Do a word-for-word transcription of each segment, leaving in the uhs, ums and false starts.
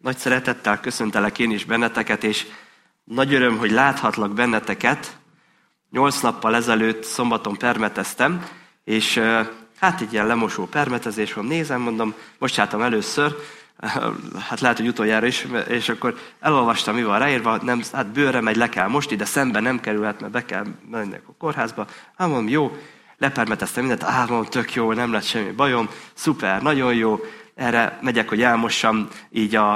Nagy szeretettel köszöntelek én is benneteket, és nagy öröm, hogy láthatlak benneteket. Nyolc nappal ezelőtt szombaton permeteztem, és hát egy ilyen lemosó permetezés van, nézem, mondom, most jártam először, hát lehet, hogy utoljára is, és akkor elolvastam, mi van ráírva, nem, hát bőrre megy, le kell most, ide szembe nem kerülhet, mert be kell menni a kórházba. Hát mondom, jó, lepermeteztem mindent, á, mondom, tök jó, nem lett semmi bajom, szuper, nagyon jó, erre megyek, hogy elmossam így a,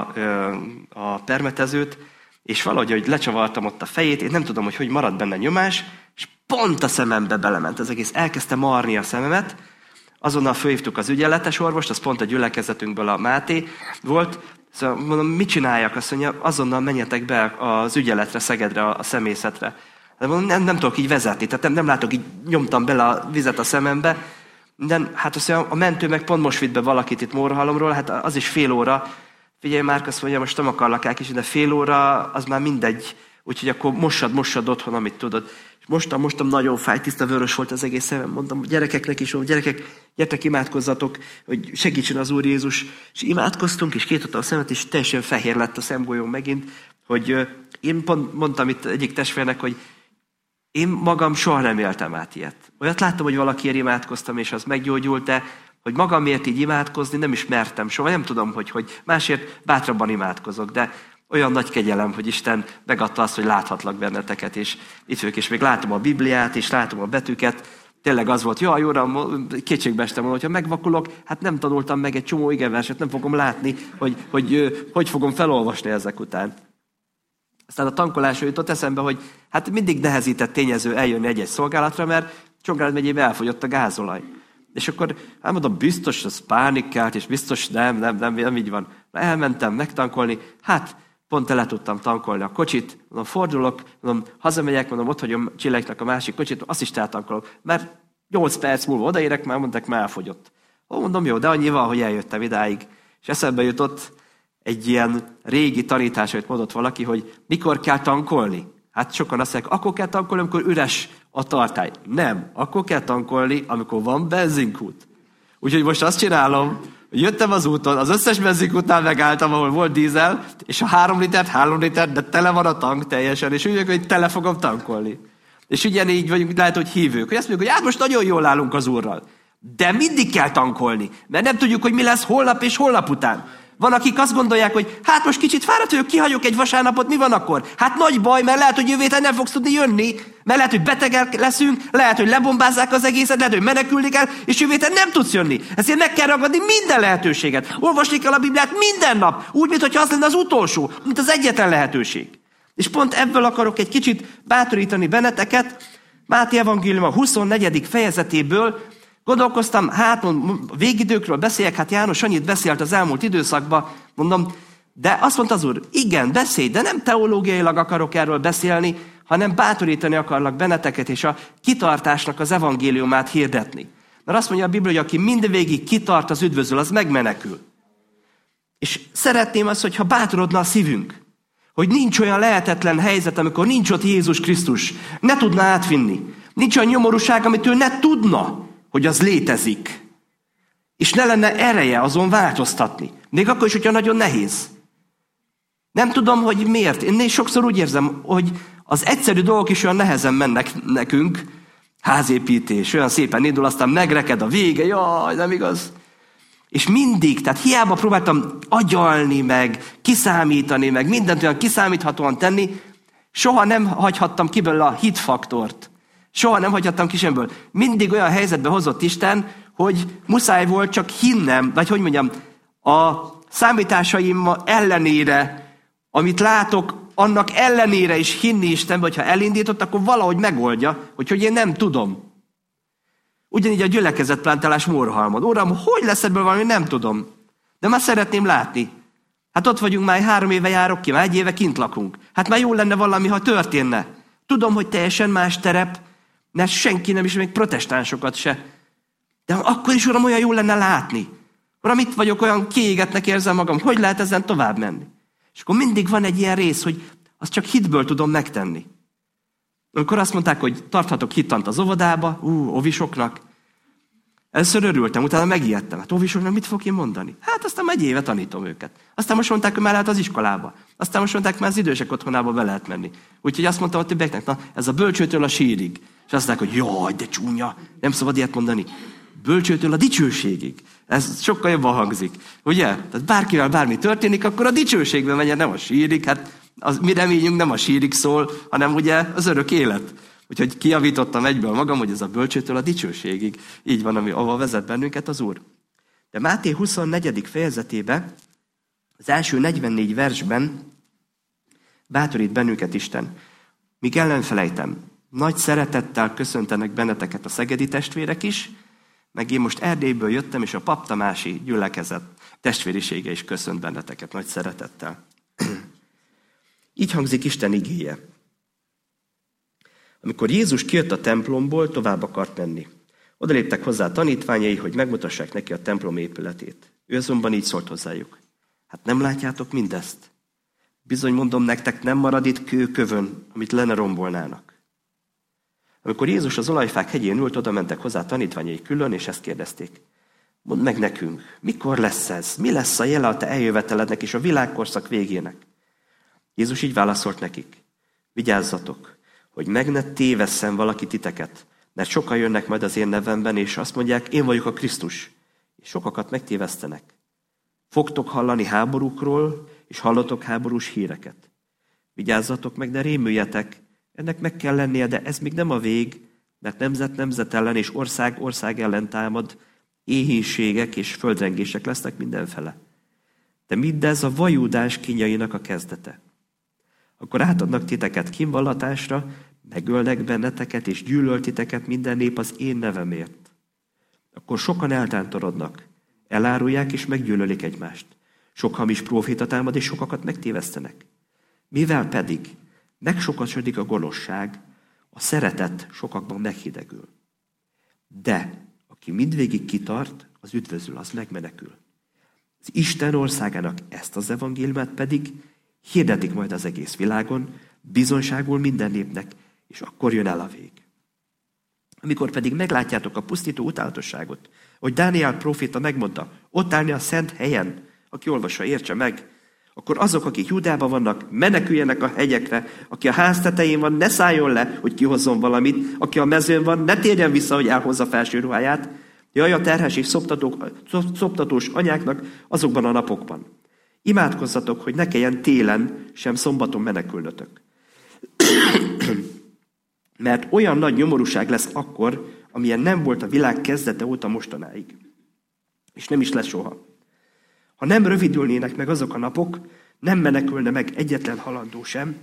a permetezőt, és valahogy, hogy lecsavartam ott a fejét, én nem tudom, hogy hogy maradt benne nyomás, és pont a szemembe belement az egész, elkezdte marni a szememet, azonnal fölhívtuk az ügyeletes orvost, az pont a gyülekezetünkből a Máté volt, szóval mondom, mit csináljak? Azt mondja, azonnal menjetek be az ügyeletre, Szegedre, a szemészetre. De mondom, nem, nem tudok így vezetni, tehát nem, nem látok, így nyomtam bele a vizet a szemembe, de hát azt mondja, a mentő meg pont most vitt be valakit itt Mórahalomról, hát az is fél óra. Figyelj, Márk, azt mondja, most nem akarlak elkísérni, de fél óra, az már mindegy. Úgyhogy akkor mossad, mossad otthon, amit tudod. És mostam, mostam, nagyon fáj, tiszta vörös volt az egész szemem. Mondtam a gyerekeknek is, hogy gyerekek, gyertek, imádkozzatok, hogy segítsen az Úr Jézus. És imádkoztunk, és kinyitottam a szemet, és teljesen fehér lett a szemgolyóm megint, hogy én pont mondtam itt egyik testvérnek, hogy én magam soha nem éltem át ilyet. Olyat láttam, hogy valakiért imádkoztam, és az meggyógyult, de hogy magamért így imádkozni nem is mertem soha. Nem tudom, hogy, hogy másért bátrabban imádkozok, de olyan nagy kegyelem, hogy Isten megadta azt, hogy láthatlak benneteket, és itt vagyok, és még látom a Bibliát, és látom a betűket. Tényleg az volt, jaj, Uram, kétségbe estem volna, hogyha megvakulok, hát nem tanultam meg egy csomó igeverset, nem fogom látni, hogy hogy, hogy hogy fogom felolvasni ezek után. Aztán a tankolásra jutott eszembe, hogy hát mindig nehezített tényező eljönni egy-egy szolgálatra, mert Csongrád megyében elfogyott a gázolaj. És akkor hát mondom, biztos az pánikált, és biztos nem, nem, nem, nem így van. Elmentem megtankolni, hát pont el tudtam tankolni a kocsit, mondom, fordulok, mondom, hazamegyek, mondom, ott hagyom Csillegnek a másik kocsit, azt is eltankolok, mert nyolc perc múlva odaérek, már mondták, már elfogyott. Ó, mondom, jó, de annyi van, hogy eljöttem idáig. És eszembe jutott egy ilyen régi tanítás, amit mondott valaki, hogy mikor kell tankolni. Hát sokan azt mondják, akkor kell tankolni, amikor üres a tartály. Nem, akkor kell tankolni, amikor van benzinkút. Úgyhogy most azt csinálom, hogy jöttem az úton, az összes benzinkútnál megálltam, ahol volt dízel, és a három litert, három litert, de tele van a tank teljesen, és úgy mondjuk, hogy tele fogom tankolni. És ugyanígy vagyunk, lehet, hogy hívők, hogy azt mondjuk, hogy hát most nagyon jól állunk az Úrral. De mindig kell tankolni, mert nem tudjuk, hogy mi lesz holnap és holnap után. Van, akik azt gondolják, hogy hát most kicsit fáradt vagyok, kihagyok egy vasárnapot, mi van akkor? Hát nagy baj, mert lehet, hogy jövő héten nem fogsz tudni jönni, mert lehet, hogy betegek leszünk, lehet, hogy lebombázzák az egészet, lehet, hogy menekülni kell, és jövő héten nem tudsz jönni. Ezért meg kell ragadni minden lehetőséget. Olvasni kell a Bibliát minden nap, úgy, mintha az lenne az utolsó, mint az egyetlen lehetőség. És pont ebből akarok egy kicsit bátorítani benneteket. Máté evangélium a huszonnegyedik fejezetéből. Gondolkoztam, hát a végidőkről beszéljek, hát János annyit beszélt az elmúlt időszakban, mondom, de azt mondta az Úr, igen, beszélj, de nem teológiailag akarok erről beszélni, hanem bátorítani akarlak benneteket, és a kitartásnak az evangéliumát hirdetni. Mert azt mondja a Biblia, hogy aki mindvégig kitart, az üdvözöl, az megmenekül. És szeretném azt, hogyha bátorodna a szívünk, hogy nincs olyan lehetetlen helyzet, amikor nincs ott Jézus Krisztus, ne tudna átvinni. Nincs olyan nyomorúság, amit ő ne tudna, hogy az létezik. És ne lenne ereje azon változtatni. Még akkor is, hogyha nagyon nehéz. Nem tudom, hogy miért. Én sokszor úgy érzem, hogy az egyszerű dolgok is olyan nehezen mennek nekünk. Házépítés, olyan szépen indul, aztán megreked a vége, jaj, nem igaz. És mindig, tehát hiába próbáltam agyalni, meg kiszámítani, meg mindent olyan kiszámíthatóan tenni, soha nem hagyhattam ki belőle a hitfaktort. Soha nem hagyhattam ki semből. Mindig olyan helyzetbe hozott Isten, hogy muszáj volt csak hinnem, vagy hogy mondjam, a számításaim ellenére, amit látok, annak ellenére is hinni Istenbe, hogyha elindított, akkor valahogy megoldja, hogy én nem tudom. Ugyanígy a gyülekezetplántálás Mórahalmon. Uram, hogy lesz ebből valami, nem tudom. De már szeretném látni. Hát ott vagyunk, már három éve járok ki, már egy éve kint lakunk. Hát már jó lenne valami, ha történne. Tudom, hogy teljesen más terep, mert senki nem is, még protestánsokat se. De akkor is, Uram, olyan jó lenne látni. Uram, itt vagyok, olyan kiégetnek érzem magam, hogy lehet ezen tovább menni? És akkor mindig van egy ilyen rész, hogy azt csak hitből tudom megtenni. Amikor azt mondták, hogy tarthatok hittant az óvodába, ú, ovisoknak, Először örültem, utána megijedtem. Hát óvisoknak mit fog én mondani? Hát aztán egy éve tanítom őket. Aztán most mondták, hogy már lehet az iskolába. Aztán most mondták, hogy már az idősek otthonába be lehet menni. Úgyhogy azt mondtam a többieknek, na ez a bölcsőtől a sírig. És azt mondták, hogy jaj, de csúnya, nem szabad ilyet mondani. Bölcsőtől a dicsőségig. Ez sokkal jobban hangzik. Ugye? Tehát bárkivel bármi történik, akkor a dicsőségbe menjen, nem a sírig. Hát az, mi reményünk nem a sírig szól, hanem ugye az örök élet. Úgyhogy kijavítottam egyből magam, hogy ez a bölcsőtől a dicsőségig. Így van, ami ahol vezet bennünket az Úr. De Máté huszonnegyedik fejezetében, az első negyvennégy versben bátorít bennünket Isten. Míg ellenfelejtem, nagy szeretettel köszöntenek benneteket a szegedi testvérek is, meg én most Erdélyből jöttem, és a paptamási gyülekezet testvérisége is köszönt benneteket nagy szeretettel. Így hangzik Isten igéje. Amikor Jézus kijött a templomból, tovább akart menni. Oda léptek hozzá a tanítványai, hogy megmutassák neki a templom épületét. Ő azonban így szólt hozzájuk. Hát nem látjátok mindezt? Bizony mondom nektek, nem marad itt kő kövön, amit le ne rombolnának. Amikor Jézus az olajfák hegyén ült, oda mentek hozzá a tanítványai külön, és ezt kérdezték. Mondd meg nekünk, mikor lesz ez? Mi lesz a jele a te eljövetelednek és a világkorszak végének? Jézus így válaszolt nekik. Vigyázzatok, hogy meg ne tévesszen valaki titeket, mert sokan jönnek majd az én nevemben, és azt mondják, én vagyok a Krisztus, és sokakat megtévesztenek. Fogtok hallani háborúkról, és hallotok háborús híreket. Vigyázzatok meg, de rémüljetek, ennek meg kell lennie, de ez még nem a vég, mert nemzet nemzet ellen és ország ország ellen támad, éhínségek és földrengések lesznek mindenfele. De mindez a vajúdás kínjainak a kezdete. Akkor átadnak titeket kínvallatásra, megölnek benneteket, és gyűlöl titeket minden nép az én nevemért. Akkor sokan eltántorodnak, elárulják és meggyűlölik egymást. Sok hamis próféta támad, és sokakat megtévesztenek. Mivel pedig megsokasodik a gonoszság, a szeretet sokakban meghidegül. De aki mindvégig kitart, az üdvözül, az megmenekül. Az Isten országának ezt az evangéliumát pedig hirdetik majd az egész világon, bizonyságul minden népnek, és akkor jön el a vég. Amikor pedig meglátjátok a pusztító utálatosságot, hogy Dániel próféta megmondta, ott állni a szent helyen, aki olvassa, értse meg, akkor azok, akik Júdában vannak, meneküljenek a hegyekre, aki a ház tetején van, ne szálljon le, hogy kihozzon valamit, aki a mezőn van, ne térjen vissza, hogy elhozza felső ruháját. Jaj, a terhes és szoptatós anyáknak azokban a napokban. Imádkozzatok, hogy ne kelljen télen, sem szombaton menekülnötök. Mert olyan nagy nyomorúság lesz akkor, amilyen nem volt a világ kezdete óta mostanáig. És nem is lesz soha. Ha nem rövidülnének meg azok a napok, nem menekülne meg egyetlen halandó sem,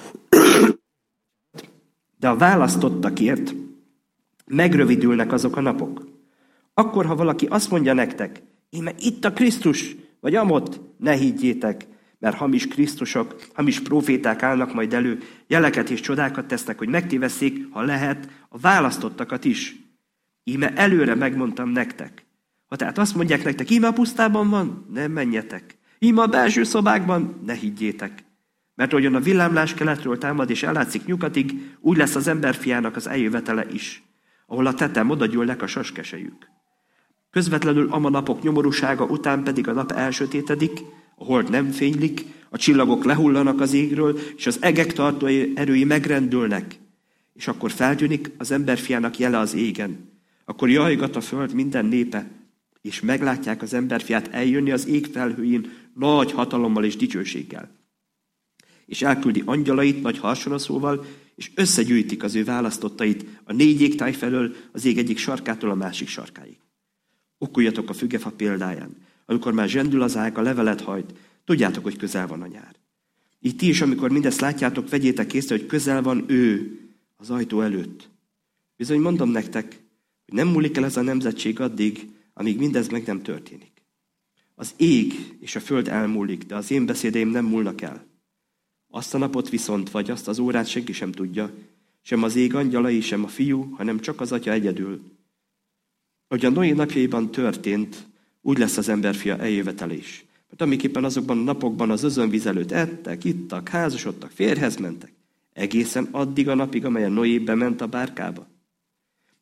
de a választottakért megrövidülnek azok a napok. Akkor, ha valaki azt mondja nektek, íme itt a Krisztus, vagy amott, ne higgyétek, mert hamis Krisztusok, hamis proféták állnak majd elő, jeleket és csodákat tesznek, hogy megtévesszék, ha lehet, a választottakat is. Íme előre megmondtam nektek. Ha tehát azt mondják nektek, íme a pusztában van, nem menjetek. Íme a belső szobákban, ne higgyétek. Mert ahogyan a villámlás keletről támad és ellátszik nyugatig, úgy lesz az emberfiának az eljövetele is, ahol a tetem odagyűlnek a saskesejük. Közvetlenül ama napok nyomorúsága után pedig a nap elsötétedik, a hold nem fénylik, a csillagok lehullanak az égről, és az egek tartó erői megrendülnek. És akkor feltűnik az emberfiának jele az égen. Akkor jajgat a föld minden népe, és meglátják az emberfiát eljönni az ég felhőjén nagy hatalommal és dicsőséggel. És elküldi angyalait nagy harsonaszóval, és összegyűjtik az ő választottait a négy égtáj felől az ég egyik sarkától a másik sarkáig. Okuljatok a fügefa példáján. Amikor már zsendül az ág, a levelet hajt, tudjátok, hogy közel van a nyár. Így ti is, amikor mindezt látjátok, vegyétek észre, hogy közel van ő az ajtó előtt. Bizony mondom nektek, hogy nem múlik el ez a nemzetség addig, amíg mindez meg nem történik. Az ég és a föld elmúlik, de az én beszédeim nem múlnak el. Azt a napot viszont, vagy azt az órát senki sem tudja, sem az ég angyalai, sem a fiú, hanem csak az atya egyedül. Ahogy a Noé napjaiban történt, úgy lesz az emberfia eljövetele is. Mert amiképpen azokban a napokban az özönvíz előtt ettek, ittak, házasodtak, férjhez mentek, egészen addig a napig, amelyen Noé bement a bárkába.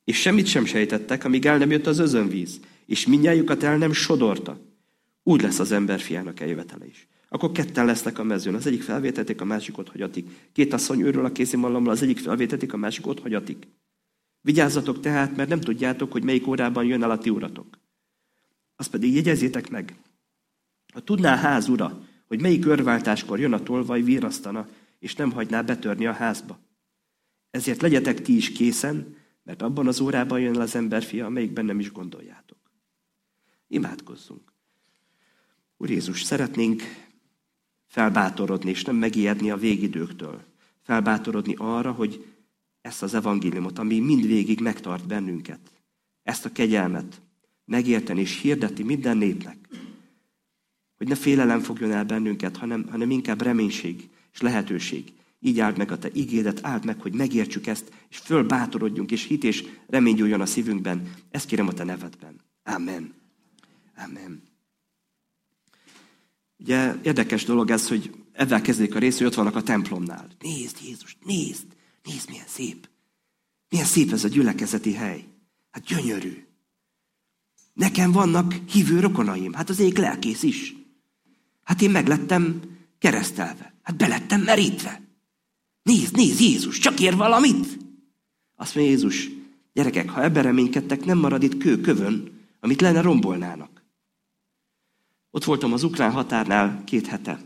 és semmit sem sejtettek, amíg el nem jött az özönvíz, és mindnyájukat el nem sodorta. Úgy lesz az emberfiának eljövetele is. Akkor ketten lesznek a mezőn, az egyik felvétetik, a másik ott hagyatik. Két asszony őről a kézimalommal, az egyik felvétetik, a másik ott hagyatik. Vigyázzatok tehát, mert nem tudjátok, hogy melyik órában jön el a ti uratok. Azt pedig jegyezzétek meg. Ha tudná a ház ura, hogy melyik örváltáskor jön a tolvaj, virrasztana, és nem hagyná betörni a házba. Ezért legyetek ti is készen, mert abban az órában jön el az emberfia, amelyikben nem is gondoljátok. Imádkozzunk. Úr Jézus, szeretnénk felbátorodni, és nem megijedni a végidőktől. Felbátorodni arra, hogy ezt az evangéliumot, ami mindvégig megtart bennünket, ezt a kegyelmet megérteni és hirdeti minden népnek, hogy ne félelem fogjon el bennünket, hanem, hanem inkább reménység és lehetőség. Így áld meg a te igédet, áld meg, hogy megértsük ezt, és fölbátorodjunk, és hit és remény gyújjon a szívünkben. Ezt kérem a te nevedben. Amen. Amen. Ugye érdekes dolog ez, hogy ezzel kezdődik a rész, hogy ott vannak a templomnál. Nézd, Jézus, nézd, nézd, milyen szép. Milyen szép ez a gyülekezeti hely. Hát gyönyörű. Nekem vannak hívő rokonaim, hát az egyik lelkész is. Hát én meglettem keresztelve. Hát belettem merítve. Nézd, nézd, Jézus, csak ér valamit. Azt mondja Jézus, gyerekek, ha ebben reménykedtek, nem marad itt kő kövön, amit lenne rombolnának. Ott voltam az ukrán határnál két hete.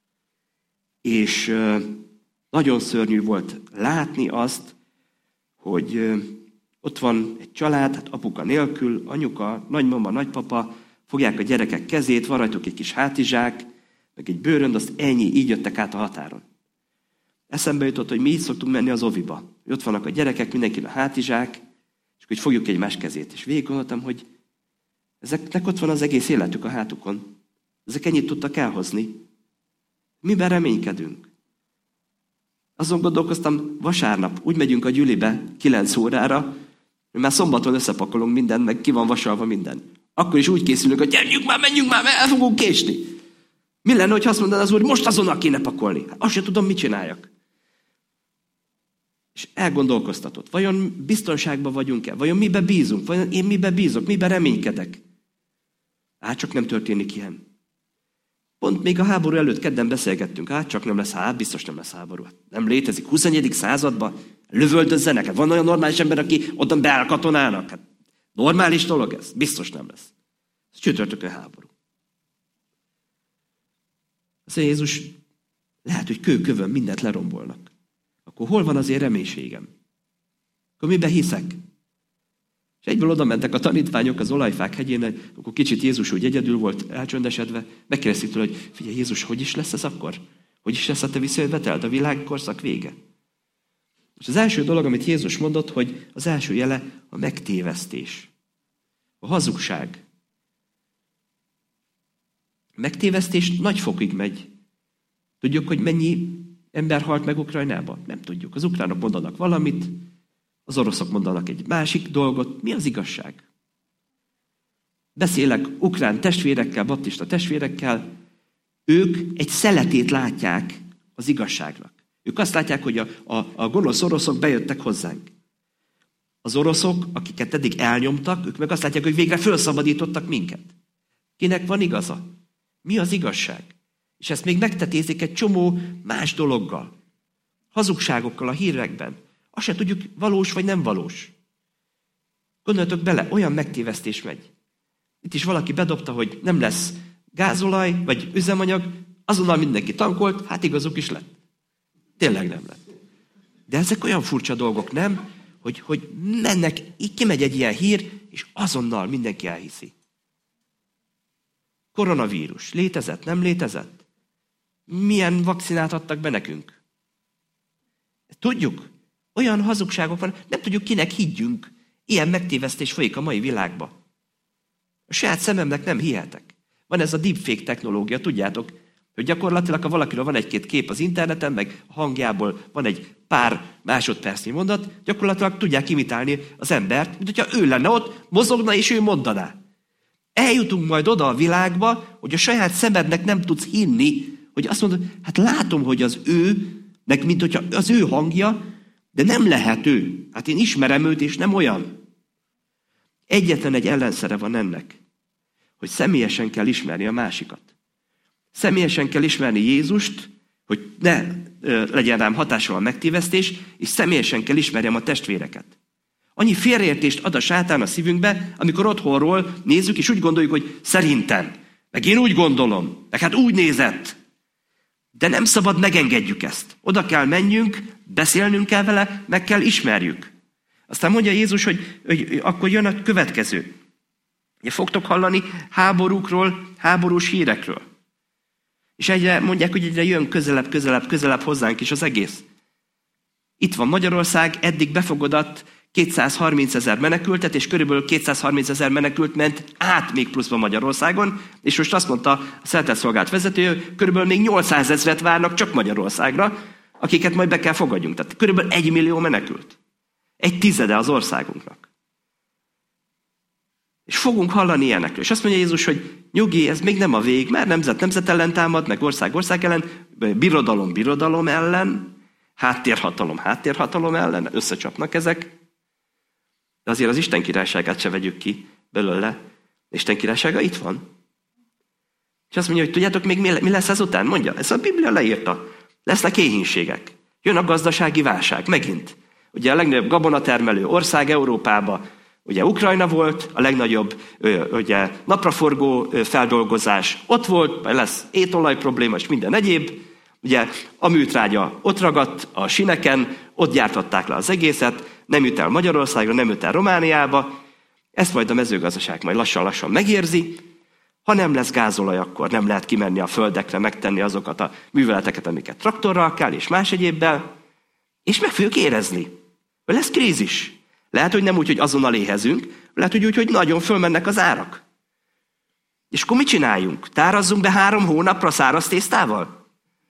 És nagyon szörnyű volt látni azt, hogy ott van egy család, hát apuka nélkül, anyuka, nagymama, nagypapa, fogják a gyerekek kezét, van rajtuk egy kis hátizsák, meg egy bőrönd, azt ennyi, így jöttek át a határon. Eszembe jutott, hogy mi így szoktunk menni az oviba. Ott vannak a gyerekek, mindenki a hátizsák, és hogy fogjuk egymás kezét. És végig gondoltam, hogy ezeknek ott van az egész életük a hátukon. Ezek ennyit tudtak elhozni. Miben reménykedünk? Azon gondolkoztam, vasárnap úgy megyünk a gyülibe kilenc órára, hogy már szombaton összepakolunk mindent, meg ki van vasalva minden. Akkor is úgy készülünk, hogy gyerjünk már, menjünk már, mert el fogunk késni. Mi lenne, hogy azt mondaná az úr, most azonnal kéne pakolni? Hát azt sem tudom, mit csináljak. És elgondolkoztatott. Vajon biztonságban vagyunk-e? Vajon mibe bízunk? Vajon én mibe bízok? Mibe reménykedek? Hát csak nem történik ilyen. Pont még a háború előtt kedden beszélgettünk, hát csak nem lesz háború, biztos nem lesz háború. Nem létezik. huszonegyedik században lövöldözzenek. Hát van olyan normális ember, aki oda beáll katonának. Hát normális dolog ez? Biztos nem lesz. Ez csütörtökön háború. Azt mondja Jézus, lehet, hogy kőkövön mindent lerombolnak. Akkor hol van az én reménységem? Akkor miben hiszek? És egyből oda mentek a tanítványok az olajfák hegyén, akkor kicsit Jézus úgy egyedül volt, elcsöndesedve, megkérdezték tőle, hogy figyelj Jézus, hogy is lesz ez akkor? Hogy is lesz a te visszajöveteled, a világkorszak vége? És az első dolog, amit Jézus mondott, hogy az első jele a megtévesztés. A hazugság. A megtévesztés nagy fokig megy. Tudjuk, hogy mennyi ember halt meg Ukrajnában? Nem tudjuk. Az ukránok mondanak valamit, az oroszok mondanak egy másik dolgot. Mi az igazság? Beszélek ukrán testvérekkel, baptista testvérekkel, ők egy szeletét látják az igazságnak. Ők azt látják, hogy a, a, a gonosz oroszok bejöttek hozzánk. Az oroszok, akiket eddig elnyomtak, ők meg azt látják, hogy végre felszabadítottak minket. Kinek van igaza? Mi az igazság? És ezt még megtetézik egy csomó más dologgal. Hazugságokkal a hírekben. Azt se tudjuk, valós vagy nem valós. Gondoljatok bele, olyan megtévesztés megy. Itt is valaki bedobta, hogy nem lesz gázolaj, vagy üzemanyag, azonnal mindenki tankolt, hát igazuk is lett. Tényleg nem lett. De ezek olyan furcsa dolgok, nem? Hogy, hogy mennek, így kimegy egy ilyen hír, és azonnal mindenki elhiszi. Koronavírus. Létezett, nem létezett? Milyen vakcinát adtak be nekünk? Tudjuk, olyan hazugságok van, nem tudjuk, kinek higgyünk. Ilyen megtévesztés folyik a mai világban. A saját szememnek nem hihetek. Van ez a deepfake technológia, tudjátok, hogy gyakorlatilag, ha valakiről van egy-két kép az interneten, meg a hangjából van egy pár másodpercnyi mondat, gyakorlatilag tudják imitálni az embert, mint hogyha ő lenne ott, mozogna és ő mondaná. Eljutunk majd oda a világba, hogy a saját szemednek nem tudsz hinni, hogy azt mondod, hát látom, hogy az őnek, mint hogyha az ő hangja, de nem lehet ő. Hát én ismerem őt, és nem olyan. Egyetlen egy ellenszere van ennek, hogy személyesen kell ismerni a másikat. Személyesen kell ismerni Jézust, hogy ne ö, legyen rám hatással a megtévesztés, és személyesen kell ismerjem a testvéreket. Annyi félreértést ad a sátán a szívünkbe, amikor otthonról nézzük, és úgy gondoljuk, hogy szerintem, meg én úgy gondolom, meg hát úgy nézett. De nem szabad, megengedjük ezt. Oda kell menjünk, beszélnünk kell vele, meg kell ismerjük. Aztán mondja Jézus, hogy, hogy akkor jön a következő. Ugye fogtok hallani háborúkról, háborús hírekről. És egyre mondják, hogy egyre jön közelebb, közelebb, közelebb hozzánk is az egész. Itt van Magyarország, eddig befogadott kétszázharminc ezer menekültet, és körülbelül kétszázharminc ezer menekült ment át még pluszban Magyarországon, és most azt mondta a szelteszolgált vezető, hogy körülbelül még nyolcszázezret várnak csak Magyarországra, akiket majd be kell fogadjunk. Tehát körülbelül egy millió menekült. Egy tizede az országunknak. És fogunk hallani ilyenekről. És azt mondja Jézus, hogy nyugi, ez még nem a vég, mert nemzet nemzet ellen támad, meg ország ország ellen, birodalom birodalom ellen, háttérhatalom háttérhatalom ellen, összecsapnak ezek. De azért az Isten királyságát se vegyük ki belőle. Isten királysága itt van. És azt mondja, hogy tudjátok még mi lesz ezután? Mondja, ez a Biblia leírta. Lesznek éhínségek. Jön a gazdasági válság, megint. Ugye a legnagyobb gabonatermelő ország Európában, ugye Ukrajna volt, a legnagyobb ugye, napraforgó feldolgozás ott volt, lesz étolaj probléma és minden egyéb. Ugye a műtrágya ott ragadt a sineken, ott gyártották le az egészet, nem jut el Magyarországra, nem jut el Romániába. Ezt majd a mezőgazdaság majd lassan-lassan megérzi. Ha nem lesz gázolaj, akkor nem lehet kimenni a földekre, megtenni azokat a műveleteket, amiket traktorral kell, és más egyébbel. És meg fogjuk érezni, hogy lesz krízis. Lehet, hogy nem úgy, hogy azonnal éhezünk, lehet, hogy úgy, hogy nagyon fölmennek az árak. És akkor mit csináljunk? Tárazzunk be három hónapra száraz tésztával?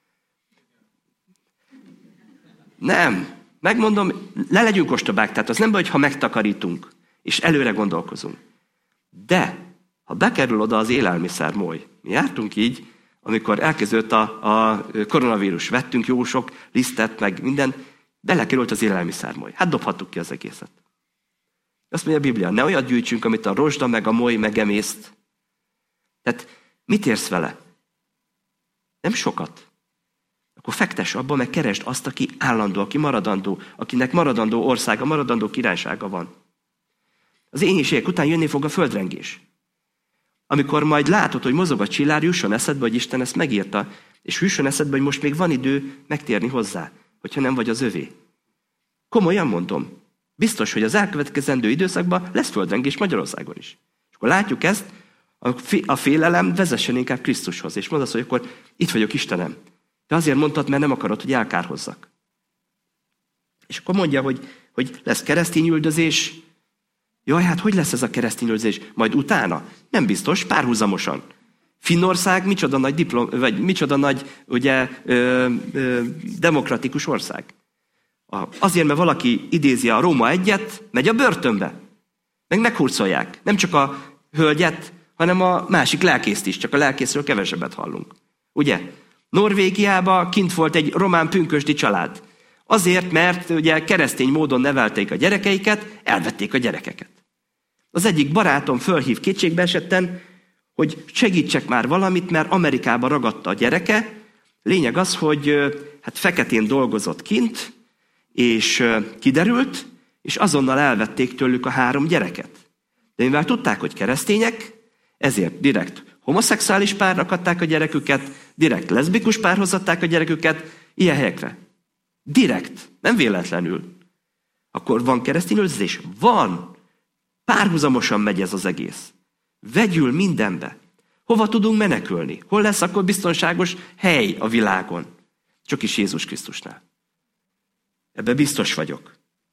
Nem. Megmondom, le legyünk ostobák, tehát az nem baj, ha megtakarítunk, és előre gondolkozunk. De, ha bekerül oda az élelmiszer moly, mi jártunk így, amikor elkezdődött a, a koronavírus, vettünk jó sok lisztet, meg minden, belekerült az élelmiszer moly. Hát dobhattuk ki az egészet. Azt mondja a Biblia, ne olyat gyűjtsünk, amit a rozsda, meg a moly megemészt. Tehát mit érsz vele? Nem sokat. Akkor fektess abba, meg keresd azt, aki állandó, aki maradandó, akinek maradandó országa, maradandó királysága van. Az éhínségek után jönni fog a földrengés. Amikor majd látod, hogy mozog a csillár, jusson eszedbe, hogy Isten ezt megírta, és jusson eszedbe, hogy most még van idő megtérni hozzá, hogyha nem vagy az övé. Komolyan mondom, biztos, hogy az elkövetkezendő időszakban lesz földrengés Magyarországon is. És akkor látjuk ezt, a félelem vezessen inkább Krisztushoz, és mondd azt, hogy akkor itt vagyok Istenem. De azért mondtad, mert nem akarod, hogy elkárhozzak. És akkor mondja, hogy, hogy lesz keresztényüldözés. Jaj, hát hogy lesz ez a keresztényüldözés? Majd utána? Nem biztos, párhuzamosan. Finnország micsoda nagy, diplom, vagy micsoda nagy ugye, ö, ö, demokratikus ország. Azért, mert valaki idézi a Róma egyet, megy a börtönbe. Meg meghurcolják. Nem csak a hölgyet, hanem a másik lelkészt is. Csak a lelkészről kevesebbet hallunk. Ugye? Norvégiában kint volt egy román pünkösdi család. Azért, mert ugye keresztény módon nevelték a gyerekeiket, elvették a gyerekeket. Az egyik barátom fölhív kétségbe esetten, hogy segítsek már valamit, mert Amerikába ragadta a gyereke. Lényeg az, hogy hát feketén dolgozott kint, és kiderült, és azonnal elvették tőlük a három gyereket. De mivel tudták, hogy keresztények, ezért direkt homoszexuális párnak adták a gyereküket, direkt leszbikus párhoz adták a gyereküket, ilyen helyekre. Direkt, nem véletlenül. Akkor van keresztényüldözés? Van. Párhuzamosan megy ez az egész. Vegyül mindenbe. Hova tudunk menekülni? Hol lesz akkor biztonságos hely a világon? Csak is Jézus Krisztusnál. Ebben biztos vagyok.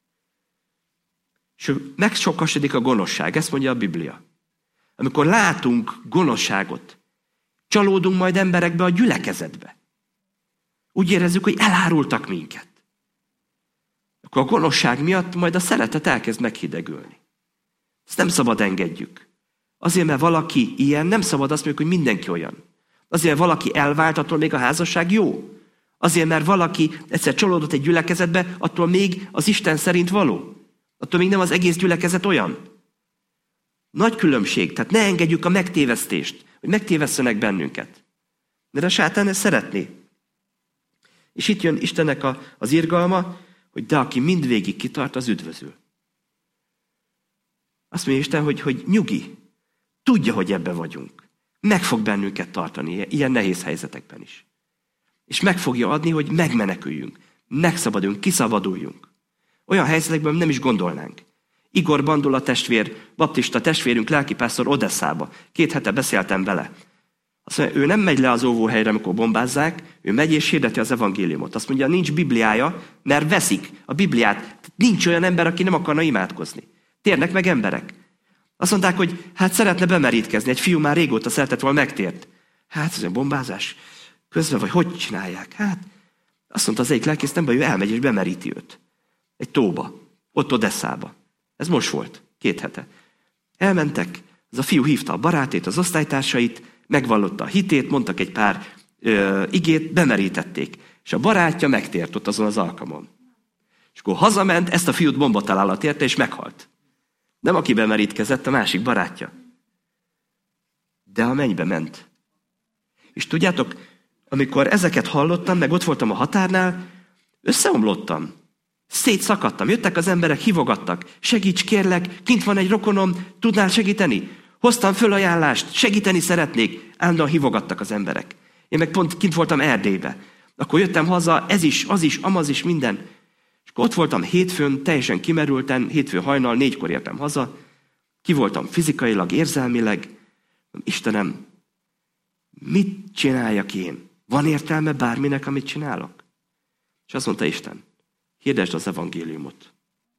És megsokasodik a gonoszság, ezt mondja a Biblia. Amikor látunk gonoszságot, csalódunk majd emberekbe a gyülekezetbe. Úgy érezzük, hogy elárultak minket. Akkor a gonoszság miatt majd a szeretet elkezd meghidegülni. Ezt nem szabad engedjük. Azért, mert valaki ilyen, nem szabad azt mondjuk, hogy mindenki olyan. Azért, mert valaki elvált, attól még a házasság jó. Azért, mert valaki egyszer csalódott egy gyülekezetbe, attól még az Isten szerint való. Attól még nem az egész gyülekezet olyan. Nagy különbség, tehát ne engedjük a megtévesztést, hogy megtévesszenek bennünket. Mert a sátán ezt szeretné. És itt jön Istennek a, az irgalma, hogy de aki mindvégig kitart, az üdvözül. Azt mondja Isten, hogy, hogy nyugi, tudja, hogy ebbe vagyunk. Meg fog bennünket tartani, ilyen nehéz helyzetekben is. És meg fogja adni, hogy megmeneküljünk, megszabaduljunk, kiszabaduljunk. Olyan helyzetekben nem is gondolnánk. Igor Bandula testvér, baptista testvérünk, lelkipásztor Odesszába. Két hete beszéltem vele. Azt mondja, ő nem megy le az óvóhelyre, amikor bombázzák, ő megy és hirdeti az evangéliumot. Azt mondja, nincs Bibliája, mert veszik a Bibliát. Nincs olyan ember, aki nem akarna imádkozni. Térnek meg emberek. Azt mondták, hogy hát szeretne bemerítkezni. Egy fiú már régóta szeretett volna, megtért. Hát ez a bombázás közben, vagy hogy csinálják? Hát azt mondta az egyik lelkész, nem baj, ő elmegy és bemeríti őt. Egy tóba, ott Odesszába. Ez most volt, két hete. Elmentek, az a fiú hívta a barátét, az osztálytársait, megvallotta a hitét, mondtak egy pár ö, igét, bemerítették. És a barátja megtért ott azon az alkalmon. És akkor hazament, ezt a fiút bombatalálat érte, és meghalt. Nem aki bemerítkezett, a másik barátja. De a mennybe ment. És tudjátok, amikor ezeket hallottam, meg ott voltam a határnál, összeomlottam. Szétszakadtam. Jöttek az emberek, hívogattak. Segíts, kérlek, kint van egy rokonom, tudnál segíteni? Hoztam fölajánlást, segíteni szeretnék. Állandóan hívogattak az emberek. Én meg pont kint voltam Erdélybe. Akkor jöttem haza, ez is, az is, amaz is, minden. És ott voltam hétfőn, teljesen kimerülten, hétfő hajnal, négykor értem haza. Ki voltam fizikailag, érzelmileg. Istenem, mit csináljak én? Van értelme bárminek, amit csinálok? És azt mondta Isten, hirdesd az evangéliumot.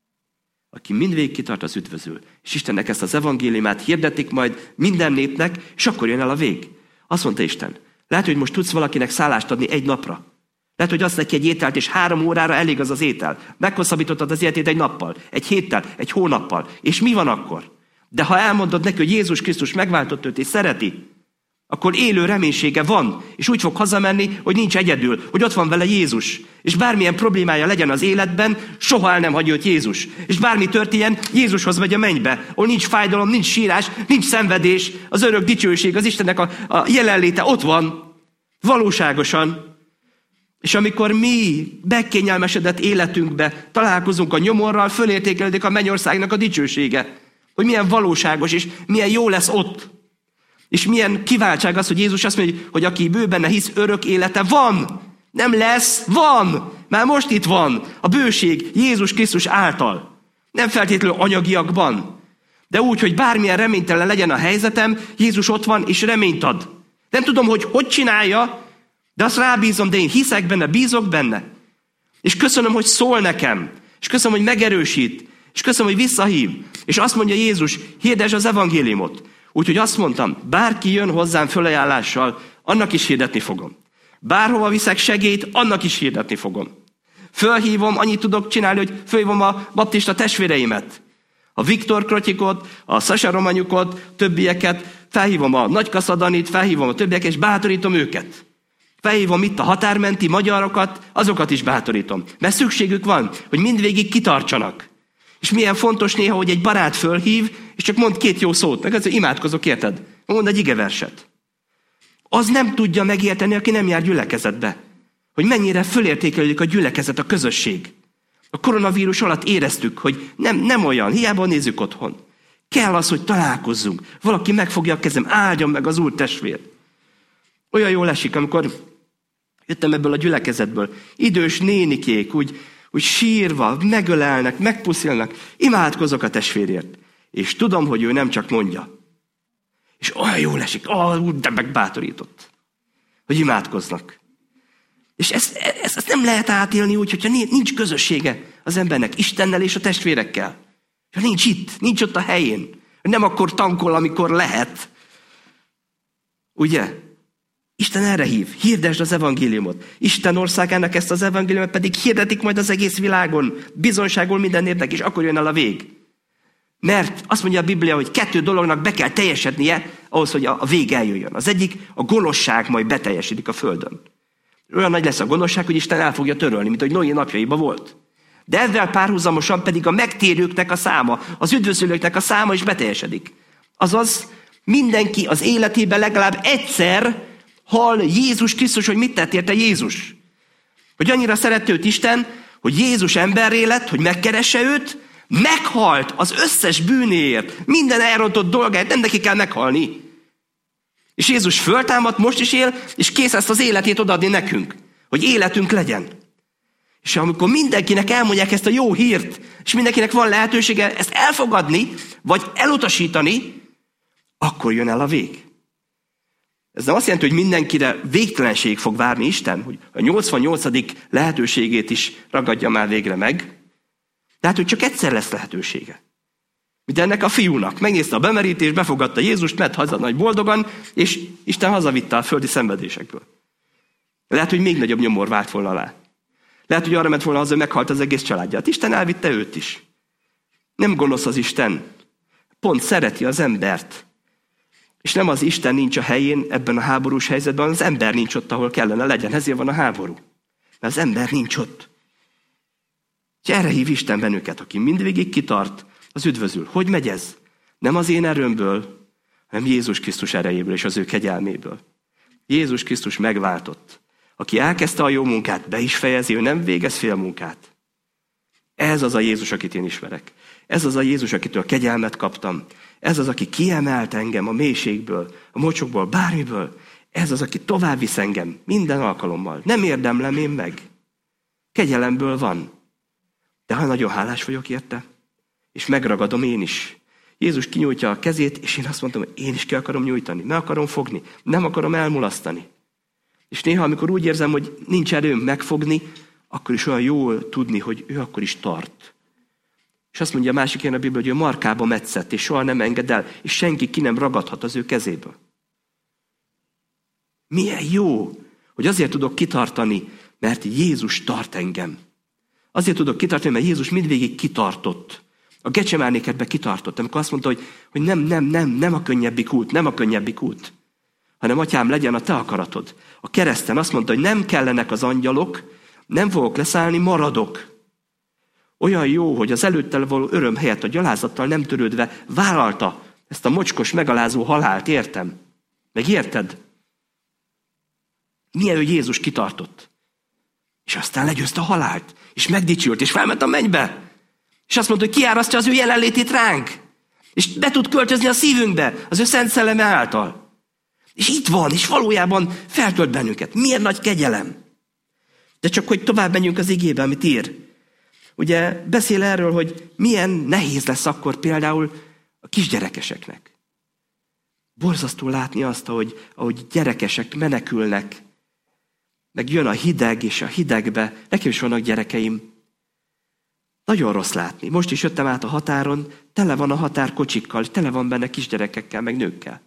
Aki mindvégig kitart, az üdvözül. És Istennek ezt az evangéliumát hirdetik majd minden népnek, és akkor jön el a vég. Azt mondta Isten, lehet, hogy most tudsz valakinek szállást adni egy napra. Lehet, hogy azt neki egy ételt, és három órára elég az az étel. Meghosszabbítottad az életét egy nappal, egy héttel, egy hónappal. És mi van akkor? De ha elmondod neki, hogy Jézus Krisztus megváltott őt, és szereti, akkor élő reménysége van, és úgy fog hazamenni, hogy nincs egyedül, hogy ott van vele Jézus. És bármilyen problémája legyen az életben, soha el nem hagyja őt Jézus. És bármi történjen, Jézushoz megy a mennybe, ahol nincs fájdalom, nincs sírás, nincs szenvedés, az örök dicsőség, az Istennek a, a jelenléte ott van, valóságosan. És amikor mi megkényelmesedett életünkbe találkozunk a nyomorral, fölértékelődik a mennyországnak a dicsősége. Hogy milyen valóságos, és milyen jó lesz ott. És milyen kiváltság az, hogy Jézus azt mondja, hogy aki bő benne hisz, örök élete van. Nem lesz, van. Már most itt van. A bőség Jézus Krisztus által. Nem feltétlenül anyagiakban. De úgy, hogy bármilyen reménytelen legyen a helyzetem, Jézus ott van és reményt ad. Nem tudom, hogy hogy csinálja, de azt rábízom, de én hiszek benne, bízok benne. És köszönöm, hogy szól nekem. És köszönöm, hogy megerősít. És köszönöm, hogy visszahív. És azt mondja Jézus, hirdesd az evangéliumot. Úgyhogy azt mondtam, bárki jön hozzám fölajánlással, annak is hirdetni fogom. Bárhova viszek segélyt, annak is hirdetni fogom. Fölhívom, annyit tudok csinálni, hogy fölhívom a baptista testvéreimet. A Viktor Krotyikot, a Sasa Romanyukot, többieket, felhívom a Nagykaszadanit, felhívom a többieket, és bátorítom őket. Felhívom itt a határmenti magyarokat, azokat is bátorítom. Mert szükségük van, hogy mindvégig kitartsanak. És milyen fontos néha, hogy egy barát fölhív, és csak mond két jó szót, meg azért imádkozok, érted? Mond egy igeverset. Az nem tudja megérteni, aki nem jár gyülekezetbe. Hogy mennyire fölértékelődik a gyülekezet, a közösség. A koronavírus alatt éreztük, hogy nem, nem olyan, hiába nézzük otthon. Kell az, hogy találkozzunk. Valaki megfogja a kezem, áldjon meg az Úr testvér. Olyan jól esik, amikor jöttem ebből a gyülekezetből. Idős nénikék, úgy, úgy sírva, megölelnek, megpuszilnak. Imádkozok a testvérért. És tudom, hogy ő nem csak mondja. És olyan jól esik, ah, úgy, de megbátorított, hogy imádkoznak. És ezt, ezt, ezt nem lehet átélni úgy, hogyha nincs közössége az embernek Istennel és a testvérekkel. Ha nincs itt, nincs ott a helyén. Nem akkor tankol, amikor lehet. Ugye? Isten erre hív, hirdesd az evangéliumot. Isten országának ezt az evangéliumot pedig hirdetik majd az egész világon, bizonságol minden népnek, és akkor jön el a vég. Mert azt mondja a Biblia, hogy kettő dolognak be kell teljesednie ahhoz, hogy a vég eljöjjön. Az egyik, a gonoszság majd beteljesedik a földön. Olyan nagy lesz a gonoszság, hogy Isten el fogja törölni, mint hogy Noé napjaiban volt. De ezzel párhuzamosan pedig a megtérőknek a száma, az üdvözülőknek a száma is beteljesedik. Azaz mindenki az életében legalább egyszer hall Jézus Krisztus, hogy mit tett érte Jézus. Hogy annyira szerette őt Isten, hogy Jézus emberré lett, hogy megkeresse őt, meghalt az összes bűnéért, minden elrontott dolgáért, nem neki kell meghalni. És Jézus föltámadt, most is él, és kész ezt az életét odaadni nekünk, hogy életünk legyen. És amikor mindenkinek elmondják ezt a jó hírt, és mindenkinek van lehetősége ezt elfogadni, vagy elutasítani, akkor jön el a vég. Ez nem azt jelenti, hogy mindenkire végtelenség fog várni Isten, hogy a nyolcvannyolcadik lehetőségét is ragadja már végre meg. Tehát, hogy csak egyszer lesz lehetősége. Mint ennek a fiúnak. Megnézte a bemerítést, befogadta Jézust, ment haza nagy boldogan, és Isten hazavitte a földi szenvedésekből. Lehet, hogy még nagyobb nyomor vált volna alá. Lehet, hogy arra ment volna haza, hogy meghalt az egész családját. Isten elvitte őt is. Nem gonosz az Isten. Pont szereti az embert. És nem az Isten nincs a helyén ebben a háborús helyzetben, az ember nincs ott, ahol kellene legyen. Ezért van a háború. Mert az ember nincs ott. És erre hív Isten bennünket, aki mindvégig kitart, az üdvözül. Hogy megy ez? Nem az én erőmből, hanem Jézus Krisztus erejéből és az ő kegyelméből. Jézus Krisztus megváltott. Aki elkezdte a jó munkát, be is fejezi, ő nem végez fél munkát. Ez az a Jézus, akit én ismerek. Ez az a Jézus, akitől kegyelmet kaptam. Ez az, aki kiemelt engem a mélységből, a mocsokból, bármiből. Ez az, aki tovább visz engem minden alkalommal. Nem érdemlem én meg. Kegyelemből van. De ha nagyon hálás vagyok érte, és megragadom én is. Jézus kinyújtja a kezét, és én azt mondtam, hogy én is ki akarom nyújtani. Meg akarom fogni. Nem akarom elmulasztani. És néha, amikor úgy érzem, hogy nincs erőm megfogni, akkor is olyan jól tudni, hogy ő akkor is tart. És azt mondja a másik ilyen a Biblia, hogy ő markába metszett, és soha nem enged el, és senki ki nem ragadhat az ő kezéből. Milyen jó, hogy azért tudok kitartani, mert Jézus tart engem. Azért tudok kitartani, mert Jézus mindvégig kitartott. A Gecsemánékerbe kitartott, amikor azt mondta, hogy, hogy nem, nem, nem, nem a könnyebbik út, nem a könnyebbik út, hanem atyám, legyen a te akaratod. A kereszten azt mondta, hogy nem kellenek az angyalok, nem fogok leszállni, maradok. Olyan jó, hogy az előttel való öröm helyett a gyalázattal nem törődve vállalta ezt a mocskos, megalázó halált, értem? Meg érted? Milyen ő Jézus kitartott. És aztán legyőzte a halált, és megdicsült, és felment a mennybe. És azt mondta, hogy kiárasztja az ő jelenlétét ránk. És be tud költözni a szívünkbe, az ő szent szelleme által. És itt van, és valójában feltölt bennünket. Milyen nagy kegyelem. De csak, hogy tovább menjünk az igébe, amit ír. Ugye beszél erről, hogy milyen nehéz lesz akkor például a kisgyerekeseknek. Borzasztó látni azt, ahogy, ahogy gyerekesek menekülnek, meg jön a hideg, és a hidegbe, nekem is vannak gyerekeim. Nagyon rossz látni. Most is jöttem át a határon, tele van a határ kocsikkal, tele van benne kisgyerekekkel, meg nőkkel.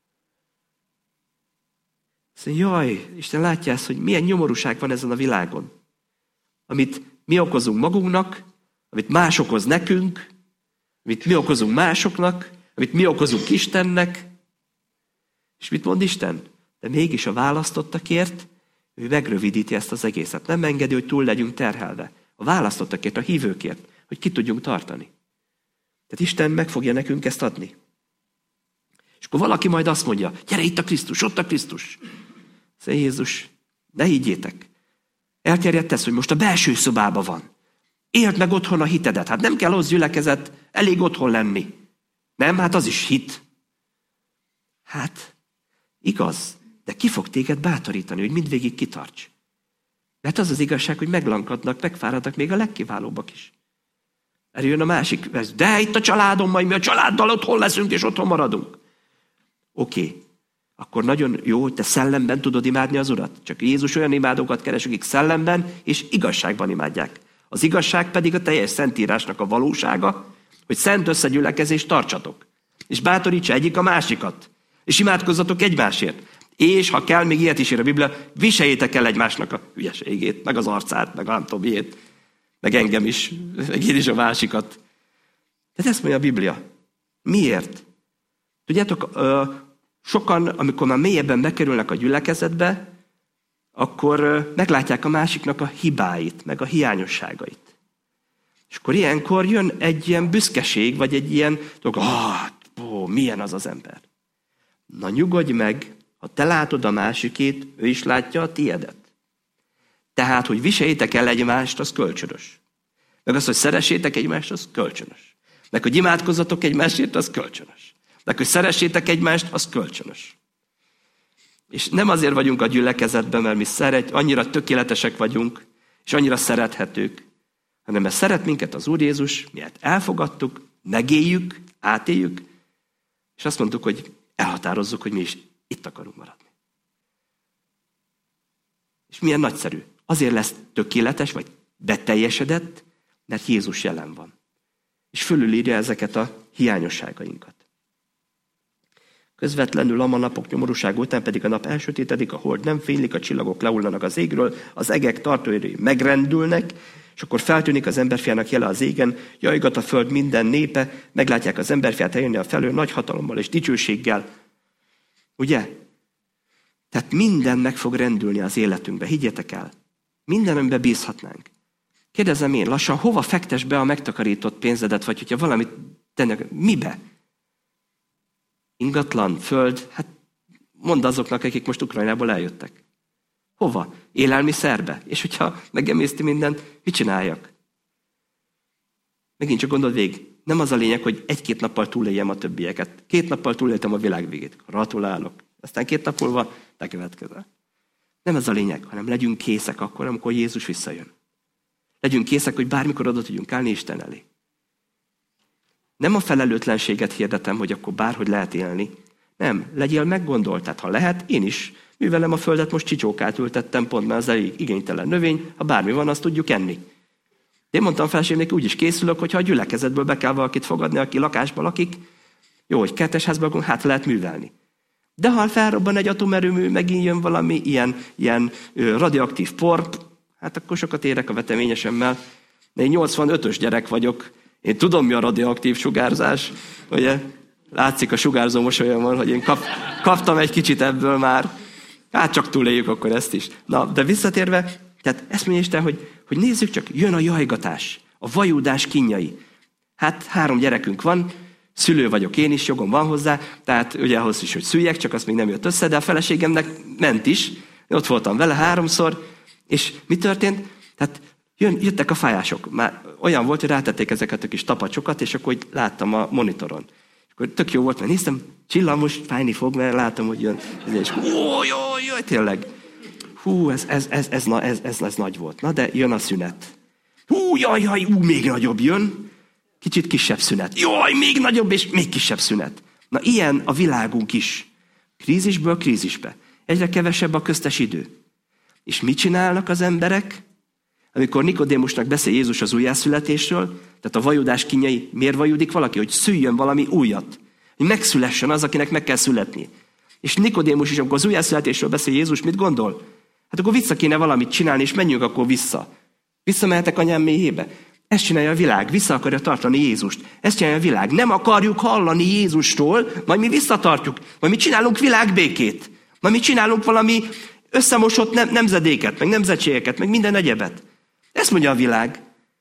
Szóval, jaj, Isten látja ezt, hogy milyen nyomorúság van ezen a világon. Amit mi okozunk magunknak, amit más okoz nekünk, amit mi okozunk másoknak, amit mi okozunk Istennek. És mit mond Isten? De mégis a választottakért ő megrövidíti ezt az egészet. Nem engedi, hogy túl legyünk terhelve. A választottakért, a hívőkért, hogy ki tudjunk tartani. Tehát Isten meg fogja nekünk ezt adni. És akkor valaki majd azt mondja, gyere itt a Krisztus, ott a Krisztus. Szóval Jézus, ne higgyétek. Elterjedt ez, hogy most a belső szobában van. Éld meg otthon a hitedet. Hát nem kell ahhoz gyülekezet, elég otthon lenni. Nem? Hát az is hit. Hát, igaz, de ki fog téged bátorítani, hogy mindvégig kitarts? Mert az az igazság, hogy meglankadnak, megfáradnak még a legkiválóbbak is. Erről jön a másik, de itt a családom, majd mi a családdal otthon leszünk, és otthon maradunk. Oké, okay. Akkor nagyon jó, hogy te szellemben tudod imádni az Urat. Csak Jézus olyan imádókat keres, akik szellemben és igazságban imádják. Az igazság pedig a teljes szentírásnak a valósága, hogy szent összegyülekezést tartsatok. És bátorítsa egyik a másikat. És imádkozzatok egymásért. És ha kell, még ilyet is ír a Biblia, viseljétek el egymásnak a hülyeségét, meg az arcát, meg a nem tudom miét, meg engem is, meg én is a másikat. Tehát ezt mondja a Biblia. Miért? Tudjátok, sokan, amikor már mélyebben bekerülnek a gyülekezetbe, akkor meglátják a másiknak a hibáit, meg a hiányosságait. És akkor ilyenkor jön egy ilyen büszkeség, vagy egy ilyen, ah, Ó, milyen az az ember. Na nyugodj meg, ha te látod a másikét, ő is látja a tiédet. Tehát, hogy viseljétek el egymást, az kölcsönös. Meg az, hogy szeressétek egymást, az kölcsönös. Meg, hogy imádkozzatok egymásért, az kölcsönös. Meg, hogy szeressétek egymást, az kölcsönös. És nem azért vagyunk a gyülekezetben, mert mi szeret, annyira tökéletesek vagyunk, és annyira szerethetők, hanem mert szeret minket az Úr Jézus, miért elfogadtuk, megéljük, átéljük, és azt mondtuk, hogy elhatározzuk, hogy mi is itt akarunk maradni. És milyen nagyszerű. Azért lesz tökéletes, vagy beteljesedett, mert Jézus jelen van. És fölülírja ezeket a hiányosságainkat. Közvetlenül a napok nyomorúság után pedig a nap elsötétedik, a hold nem fénylik, a csillagok lehullanak az égről, az egek tartóérai megrendülnek, és akkor feltűnik az emberfiának jele az égen, jajgat a föld minden népe, meglátják az emberfiát eljönni a felől nagy hatalommal és dicsőséggel. Ugye? Tehát minden meg fog rendülni az életünkbe, higgyetek el. Minden, amiben bízhatnánk. Kérdezem én, lassan hova fektes be a megtakarított pénzedet, vagy hogyha valamit tennek, mibe? Ingatlan, föld, hát mondd azoknak, akik most Ukrajnából eljöttek. Hova? Élelmiszerbe. És hogyha megemészti mindent, mit csináljak? Megint csak gondold végig. Nem az a lényeg, hogy egy-két nappal túléljem a többieket. Két nappal túléltem a világ végét. Gratulálok. Aztán két nap múlva te következel. Nem ez a lényeg, hanem legyünk készek akkor, amikor Jézus visszajön. Legyünk készek, hogy bármikor oda tudjunk állni Isten elé. Nem a felelőtlenséget hirdetem, hogy akkor bárhogy lehet élni. Nem, legyél meggondolt. Tehát ha lehet, én is művelem a földet, most csicsókát ültettem, pont mert az elég igénytelen növény, ha bármi van, azt tudjuk enni. De én mondtam feleségemnek, úgy is készülök, hogyha a gyülekezetből be kell valakit fogadni, aki lakásba lakik, jó, hogy kertesházban lakunk, hát lehet művelni. De ha felrobban egy atomerőmű, megint jön valami ilyen, ilyen ö, radioaktív por, hát akkor sokat érek a veteményesemmel. De én nyolcvanötös gyerek vagyok, én tudom, mi a radioaktív sugárzás, ugye? Látszik a sugárzó mosolyomon, hogy én kap, kaptam egy kicsit ebből már. Hát csak túléljük akkor ezt is. Na, de visszatérve, tehát ezt mondja Isten, hogy, hogy nézzük csak, jön a jajgatás, a vajúdás kínjai. Hát három gyerekünk van, szülő vagyok én is, jogom van hozzá, tehát ugye ahhoz is, hogy szüljek, csak azt még nem jött össze, de a feleségemnek ment is. Ott voltam vele háromszor, és mi történt? Tehát jön, jöttek a fájások. Már olyan volt, hogy rátették ezeket a kis tapacsokat, és akkor láttam a monitoron. Akkor tök jó volt, mert néztem, csillan, most fájni fog, mert látom, hogy jön. És ó, jó, jó, tényleg. Hú, ez, ez, ez, ez, na, ez, ez, ez nagy volt. Na, de jön a szünet. Hú, jaj, jaj, ú, még nagyobb jön. Kicsit kisebb szünet. Jaj, még nagyobb és még kisebb szünet. Na, ilyen a világunk is. Krízisből krízisbe. Egyre kevesebb a köztes idő. És mit csinálnak az emberek? Amikor Nikodémusnak beszél Jézus az újjászületésről, tehát a vajudás kínjai, miért vajudik valaki? Hogy szüljön valami újat. Hogy megszülessen az, akinek meg kell születni. És Nikodémus is, amikor az újjászületésről beszél Jézus, mit gondol? Hát akkor vissza kéne valamit csinálni, és menjünk akkor vissza. Visszamehetek anyám méhébe. Ezt csinálja a világ, vissza akarja tartani Jézust. Ezt csinálja a világ. Nem akarjuk hallani Jézustól, majd mi visszatartjuk. Majd mi csinálunk világbékét. Majd mi csinálunk valami összemosott nem, nemzedéket, meg nemzetségeket, meg minden egyebet. Ezt mondja a világ.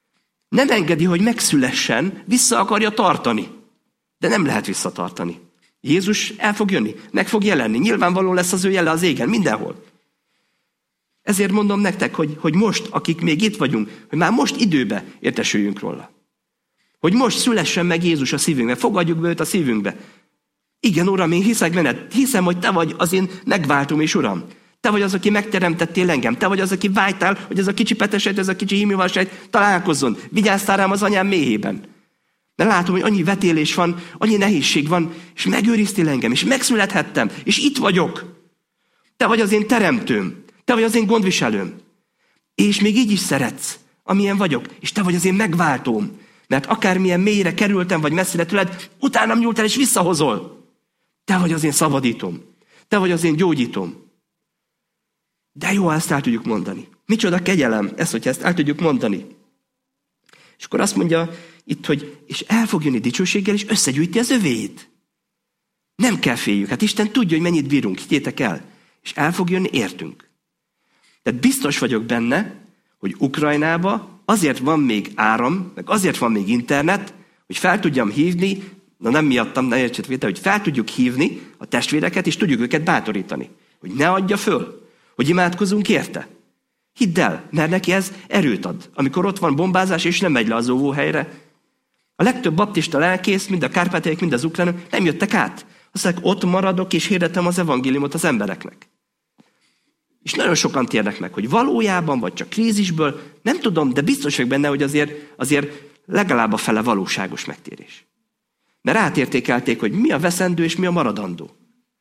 Nem engedi, hogy megszülessen, vissza akarja tartani. De nem lehet visszatartani. Jézus el fog jönni, meg fog jelenni. Nyilvánvaló lesz az ő jele az égen, mindenhol. Ezért mondom nektek, hogy, hogy most, akik még itt vagyunk, hogy már most időbe értesüljünk róla. Hogy most szülessen meg Jézus a szívünkbe, fogadjuk be őt a szívünkbe. Igen, Uram, én hiszek benned, hiszem, hogy te vagy az én megváltom és Uram. Te vagy az, aki megteremtettél engem. Te vagy az, aki vágytál, hogy ez a kicsi petesejt, ez a kicsi hímivasejt találkozzon. Vigyáztál rám az anyám méhében. De látom, hogy annyi vetélés van, annyi nehézség van, és megőriztél engem, és megszülethettem, és itt vagyok. Te vagy az én teremtőm. Te vagy az én gondviselőm. És még így is szeretsz, amilyen vagyok. És te vagy az én megváltóm. Mert akármilyen mélyre kerültem, vagy messzire tőled, utánam nyúltál és visszahozol. Te vagy az én szabadítom. Te vagy az én gyógyítom. De jó, ezt el tudjuk mondani. Micsoda kegyelem, ezt, hogyha ezt el tudjuk mondani. És akkor azt mondja itt, hogy és el fog jönni dicsőséggel, és összegyűjti az övéit. Nem kell féljük. Hát Isten tudja, hogy mennyit bírunk. Higgyétek el. És el fog jönni értünk. Tehát biztos vagyok benne, hogy Ukrajnába azért van még áram, meg azért van még internet, hogy fel tudjam hívni Na nem miattam, ne értsétek, de hogy fel tudjuk hívni a testvéreket, és tudjuk őket bátorítani. Hogy ne adja föl, hogy imádkozunk érte. Hidd el, mert neki ez erőt ad. Amikor ott van bombázás, és nem megy le az óvóhelyre. A legtöbb baptista lelkész, mind a kárpátiaiak, mind az ukránok nem jöttek át. Azt mondják, ott maradok, és hirdetem az evangéliumot az embereknek. És nagyon sokan térnek meg, hogy valójában, vagy csak krízisből, nem tudom, de biztos vagyok benne, hogy azért, azért legalább a fele valóságos megtérés. Mert átértékelték, hogy mi a veszendő, és mi a maradandó.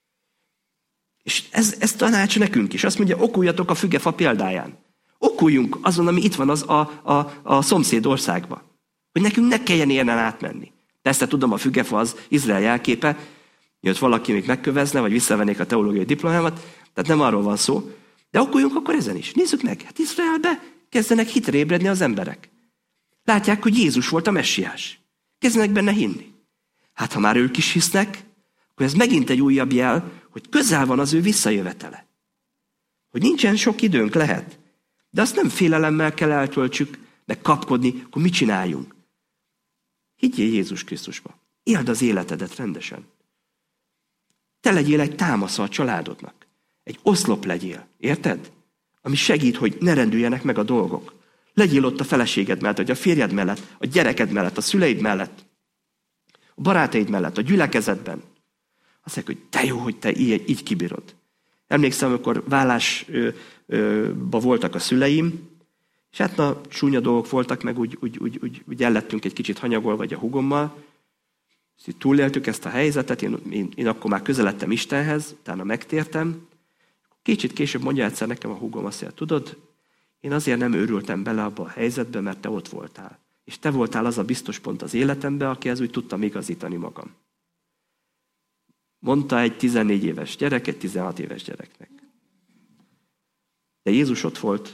És ez, ez tanács nekünk is. Azt mondja, okuljatok a fügefa példáján. Okuljunk azon, ami itt van az a, a, a szomszéd országban. Hogy nekünk ne kelljen érnen átmenni. Persze tudom, a fügefa az Izrael jelképe, jött valaki még megkövezne, vagy visszavennék a teológiai diplomámat, tehát nem arról van szó. De okuljunk akkor ezen is. Nézzük meg, hát Izraelbe kezdenek hitre ébredni az emberek. Látják, hogy Jézus volt a messiás. Kezdenek benne hinni. Hát ha már ők is hisznek, akkor ez megint egy újabb jel, hogy közel van az ő visszajövetele. Hogy nincsen sok időnk, lehet. De azt nem félelemmel kell eltöltsük, meg kapkodni, akkor mit csináljunk? Higgyél Jézus Krisztusba. Éld az életedet rendesen. Te legyél egy támasza a családodnak. Egy oszlop legyél, érted? Ami segít, hogy ne rendüljenek meg a dolgok. Legyél ott a feleséged mellett, vagy a férjed mellett, a gyereked mellett, a szüleid mellett, a barátaid mellett, a gyülekezetben. Azt mondják, hogy te jó, hogy te így, így kibírod. Emlékszem, amikor vállásba voltak a szüleim, és hát na, csúnya dolgok voltak, meg úgy, úgy, úgy, úgy, úgy ellettünk egy kicsit hanyagol, vagy a hugommal. És túléltük ezt a helyzetet, én, én, én akkor már közeledtem Istenhez, utána megtértem. Kicsit később mondja egyszer nekem a húgom, azt mondja, tudod, én azért nem őrültem bele abba a helyzetbe, mert te ott voltál. És te voltál az a biztos pont az életemben, akihez úgy tudtam igazítani magam. Mondta egy tizennégy éves gyerek, egy tizenhat éves gyereknek. De Jézus ott volt.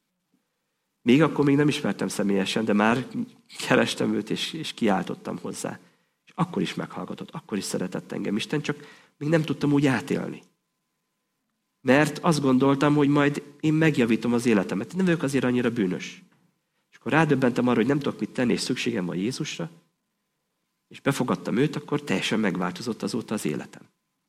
Még akkor még nem ismertem személyesen, de már kerestem őt, és, és kiáltottam hozzá. És akkor is meghallgatott, akkor is szeretett engem Isten, csak még nem tudtam úgy átélni. Mert azt gondoltam, hogy majd én megjavítom az életemet. Nem vagyok azért annyira bűnös. És akkor rádöbbentem arra, hogy nem tudok mit tenni, és szükségem van Jézusra, és befogadtam őt, akkor teljesen megváltozott azóta az életem.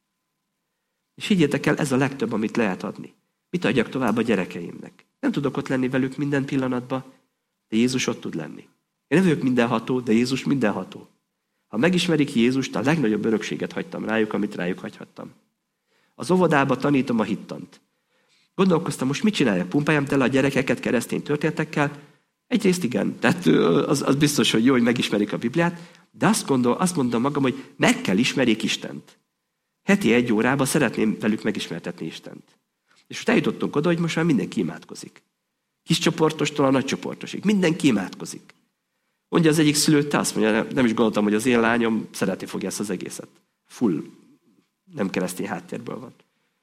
És higgyétek el, ez a legtöbb, amit lehet adni. Mit adjak tovább a gyerekeimnek? Nem tudok ott lenni velük minden pillanatban, de Jézus ott tud lenni. Én nem vagyok mindenható, de Jézus mindenható. Ha megismerik Jézust, a legnagyobb örökséget hagytam rájuk, amit rájuk hagyhattam. Az óvodába tanítom a hittant. Gondolkoztam, most mit csináljak? Pumpáljam tele a gyerekeket keresztény történetekkel? Egyrészt igen, tehát az, az biztos, hogy jó, hogy megismerik a Bibliát, de azt, gondol, azt mondom magam, hogy meg kell ismerjék Istent. Heti egy órában szeretném velük megismertetni Istent. És most eljutottunk oda, hogy most már mindenki imádkozik. Kis csoportostól a nagy csoportosig. Mindenki imádkozik. Mondja az egyik szülő, te azt mondja, nem is gondoltam, hogy az én lányom szeretni fogja ezt az egészet. Full, nem keresztény háttérből van.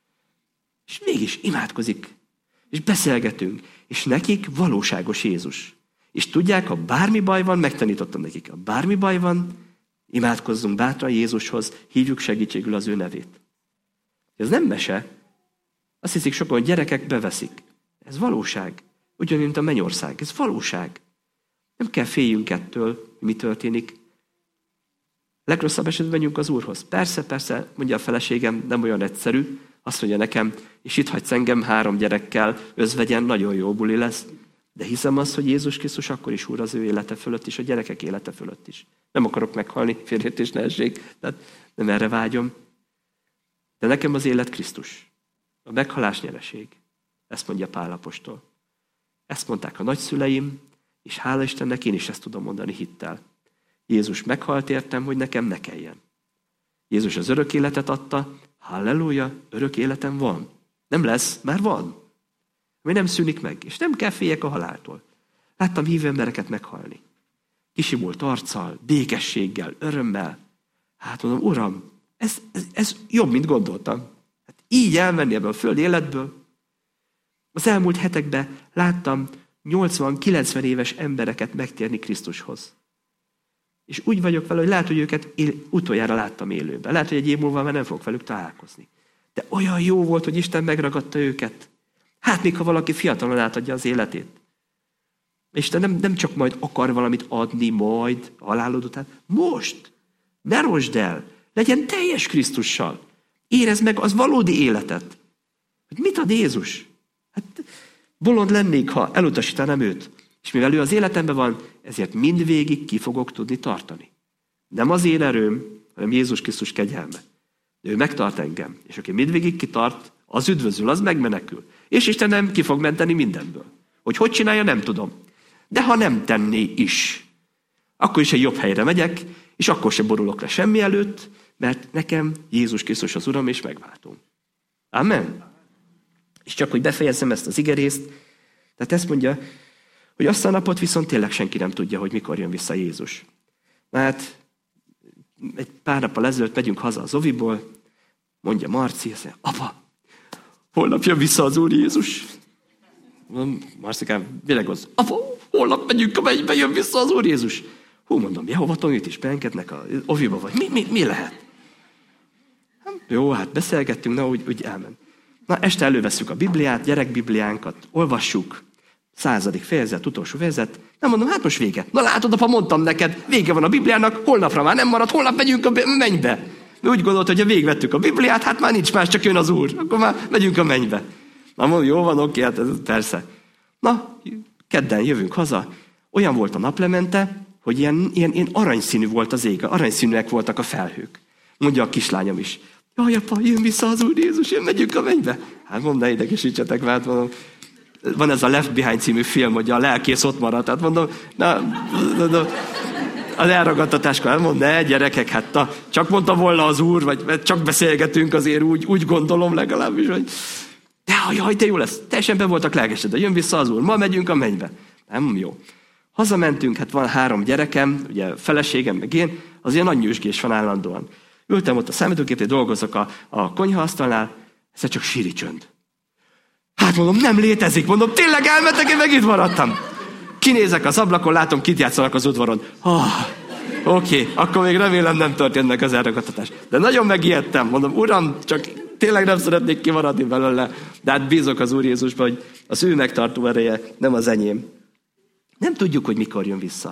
És mégis imádkozik. És beszélgetünk. És nekik valóságos Jézus. És tudják, ha bármi baj van, megtanítottam nekik, ha bármi baj van, imádkozzunk bátran Jézushoz, hívjuk segítségül az ő nevét. Ez nem mese. Azt hiszik sokan, hogy gyerekek beveszik. Ez valóság. Ugyanúgy, mint a mennyország. Ez valóság. Nem kell féljünk ettől, hogy mi történik. Legrosszabb esetben menjünk az Úrhoz. Persze, persze, mondja a feleségem, nem olyan egyszerű. Azt mondja nekem, és itt hagysz engem három gyerekkel, özvegyen, nagyon jó buli lesz. De hiszem azt, hogy Jézus Krisztus akkor is Úr az ő élete fölött is, a gyerekek élete fölött is. Nem akarok meghalni, félreértés ne essék, tehát nem erre vágyom. De nekem az élet Krisztus. A meghalás nyereség. Ezt mondja Pál apostol. Ezt mondták a nagyszüleim, és hála Istennek én is ezt tudom mondani hittel. Jézus meghalt értem, hogy nekem ne kelljen. Jézus az örök életet adta, halleluja, örök életem van. Nem lesz, már van. Ami nem szűnik meg, és nem kell féljek a haláltól. Láttam hívő embereket meghalni. Kisimult arccal, békességgel, örömmel. Hát mondom, Uram, ez, ez, ez jobb, mint gondoltam. Hát így elmenni ebből a földi életből. Az elmúlt hetekben láttam nyolcvan-kilencven éves embereket megtérni Krisztushoz. És úgy vagyok vele, hogy lehet, hogy őket él, utoljára láttam élőben. Lehet, hogy egy év múlva már nem fogok velük találkozni. De olyan jó volt, hogy Isten megragadta őket. Hát még ha valaki fiatalon átadja az életét. Isten nem, nem csak majd akar valamit adni majd, halálod után. Most! Ne rosd el. Legyen teljes Krisztussal. Érezd meg az valódi életet. Hogy mit ad Jézus? Hát bolond lennék, ha elutasítanám őt. És mivel ő az életemben van, ezért mindvégig ki fogok tudni tartani. Nem az én erőm, hanem Jézus Krisztus kegyelme. De ő megtart engem. És aki mindvégig kitart, az üdvözül, az megmenekül. És Istenem ki fog menteni mindenből. Hogy hogy csinálja, nem tudom. De ha nem tenné is, akkor is egy jobb helyre megyek, és akkor sem borulok le semmi előtt, mert nekem Jézus Krisztus az Uram és megváltom. Amen. És csak, hogy befejezzem ezt az igerészt, tehát ezt mondja, hogy azt a napot viszont tényleg senki nem tudja, hogy mikor jön vissza Jézus. Mert egy pár nappal ezelőtt megyünk haza az oviból, mondja Marci, azt mondja, apa, holnap jön vissza az Úr Jézus. Marcikám, világos, apa, holnap megyünk a mennybe, jön vissza az Úr Jézus. Hú, mondom, Jehova tanít is beengednek az oviba, vagy mi, mi, mi lehet? Hát, jó, hát beszélgettünk, na úgy, úgy elment. Na, este elővesszük a Bibliát, gyerekbibliánkat, olvassuk, századik fejezet, utolsó fejezet. Nem mondom, hát most vége. Na látod, apa, mondtam neked, vége van a Bibliának, holnapra már nem marad, holnap megyünk a mennybe. Mi úgy gondolt, hogy ha végvettük a Bibliát, hát már nincs más, csak jön az Úr. Akkor már megyünk a mennybe. Na mondom, jó van, oké, hát ez persze. Na, kedden jövünk haza. Olyan volt a naplemente, hogy ilyen, ilyen, ilyen aranyszínű volt az ég, aranyszínűek voltak a felhők. Mondja a kislányom is. Jaj, apa, jön vissza az Úr Jézus, jön, megyünk a mennybe. Hát mondom, ne idegesítsetek, mert mondom, van ez a Left Behind című film, hogy a lelkész ott maradt. Tehát mondom, na, na, na az elragadtatáskor, hát mondom, ne gyerekek, hát ta, csak mondta volna az Úr, vagy csak beszélgetünk azért, úgy, úgy gondolom legalábbis, hogy de jaj, de jó lesz. Teljesen be voltak lelkesedve, jön vissza az Úr, ma megyünk a mennybe. Nem jó. Hazamentünk, hát van három gyerekem, ugye feleségem, meg én, az ilyen nagy nyüzsgés van állandóan. Ültem ott a számítógépnél, dolgozok a, a konyhaasztalnál, ez csak síri csönd. Hát mondom, nem létezik, mondom, tényleg elmentek, én meg itt maradtam. Kinézek az ablakon, látom, kit játszanak az udvaron. Oh, Oké, okay, akkor még remélem nem történt meg az elragadtatás. De nagyon megijedtem, mondom, Uram, csak tényleg nem szeretnék kimaradni belőle, de hát bízok az Úr Jézusba, hogy az ő megtartó ereje, nem az enyém. Nem tudjuk, hogy mikor jön vissza.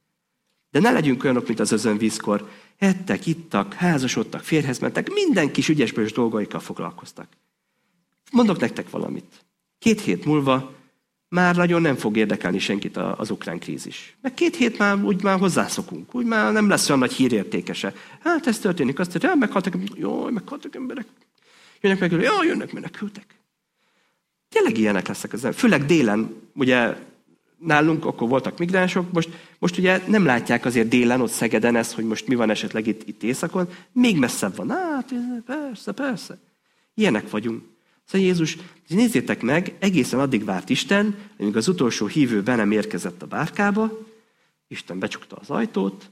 De ne legyünk olyanok, mint az özönvízkor. Ettek, ittak, házasodtak, férjhez mentek, minden kis ügyesbős dolgaikkal foglalkoztak. Mondok nektek valamit. Két hét múlva már nagyon nem fog érdekelni senkit az ukrán krízis. Meg két hét már úgy már hozzászokunk, úgy már nem lesz olyan nagy hírértékese. Hát ez történik, azt történik, meghaltak, jaj, meghaltak emberek. Jönnek meg, jaj, jönnek menekültek. Tényleg ilyenek lesznek az emberek. Főleg délen, ugye nálunk akkor voltak migránsok, most, most ugye nem látják azért délen, ott Szegeden ezt, hogy most mi van esetleg itt, itt északon, még messzebb van. Hát persze, persze. Ilyenek vagyunk. Szóval Jézus, nézzétek meg, egészen addig várt Isten, amíg az utolsó hívő be nem érkezett a bárkába, Isten becsukta az ajtót,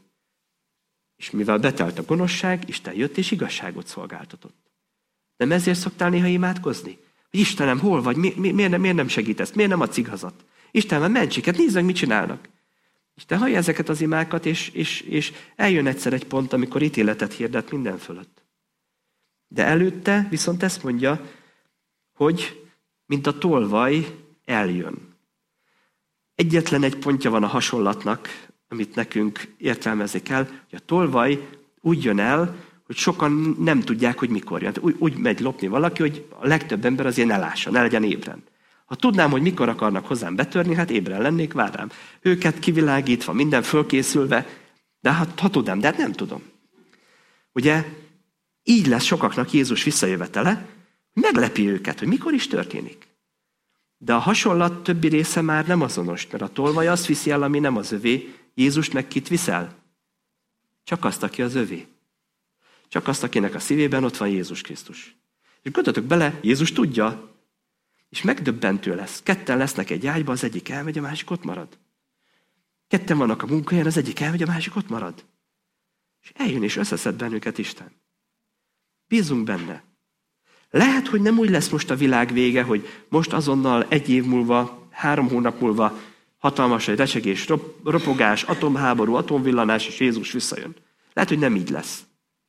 és mivel betelt a gonoszság, Isten jött és igazságot szolgáltatott. Nem ezért szoktál néha imádkozni? Hogy Istenem, hol vagy? Mi, mi, miért, nem, miért nem segítesz? Miért nem adsz igazat? Istenem, mentséket, nézd meg, mit csinálnak. Isten hallja ezeket az imákat, és, és, és eljön egyszer egy pont, amikor ítéletet hirdet minden fölött. De előtte viszont ezt mondja, hogy mint a tolvaj eljön. Egyetlen egy pontja van a hasonlatnak, amit nekünk értelmezni kell, hogy a tolvaj úgy jön el, hogy sokan nem tudják, hogy mikor jön. Úgy, úgy megy lopni valaki, hogy a legtöbb ember azért ne lássa, ne legyen ébren. Ha tudnám, hogy mikor akarnak hozzám betörni, hát ébren lennék, várám. Őket kivilágítva, minden fölkészülve, de hát ha tudnám, de hát nem tudom. Ugye így lesz sokaknak Jézus visszajövetele, meglepi őket, hogy mikor is történik. De a hasonlat többi része már nem azonos, mert a tolvaj azt viszi el, ami nem az övé. Jézus meg kit viszel? Csak azt, aki az övé. Csak azt, akinek a szívében ott van Jézus Krisztus. És gondoljatok bele, Jézus tudja, és megdöbbentő lesz. Ketten lesznek egy ágyba, az egyik elmegy, a másik ott marad. Ketten vannak a munkahelyen, az egyik elmegy, a másik ott marad. És eljön és összeszed bennünket Isten. Bízunk benne. Lehet, hogy nem úgy lesz most a világ vége, hogy most azonnal egy év múlva, három hónap múlva hatalmas egy recsegés, ropogás, atomháború, atomvillanás, és Jézus visszajön. Lehet, hogy nem így lesz.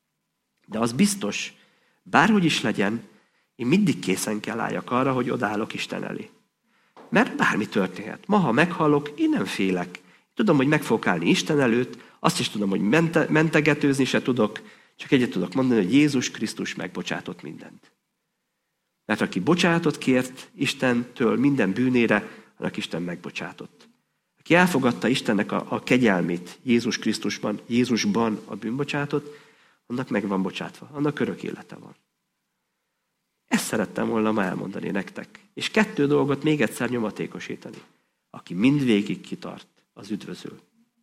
De az biztos, bárhogy is legyen, én mindig készen kell álljak arra, hogy odaállok Isten elé. Mert bármi történhet. Ma, ha meghalok, én nem félek. Tudom, hogy meg fogok állni Isten előtt, Azt is tudom, hogy mente, mentegetőzni se tudok, csak egyet tudok mondani, hogy Jézus Krisztus megbocsátott mindent. Mert aki bocsánatot kért Istentől minden bűnére, annak Isten megbocsátott. Aki elfogadta Istennek a, a kegyelmét Jézus Krisztusban, Jézusban a bűnbocsátot, annak meg van bocsátva, annak örök élete van. Ezt szerettem volna ma elmondani nektek. És kettő dolgot még egyszer nyomatékosítani. Aki mindvégig kitart, az üdvözül.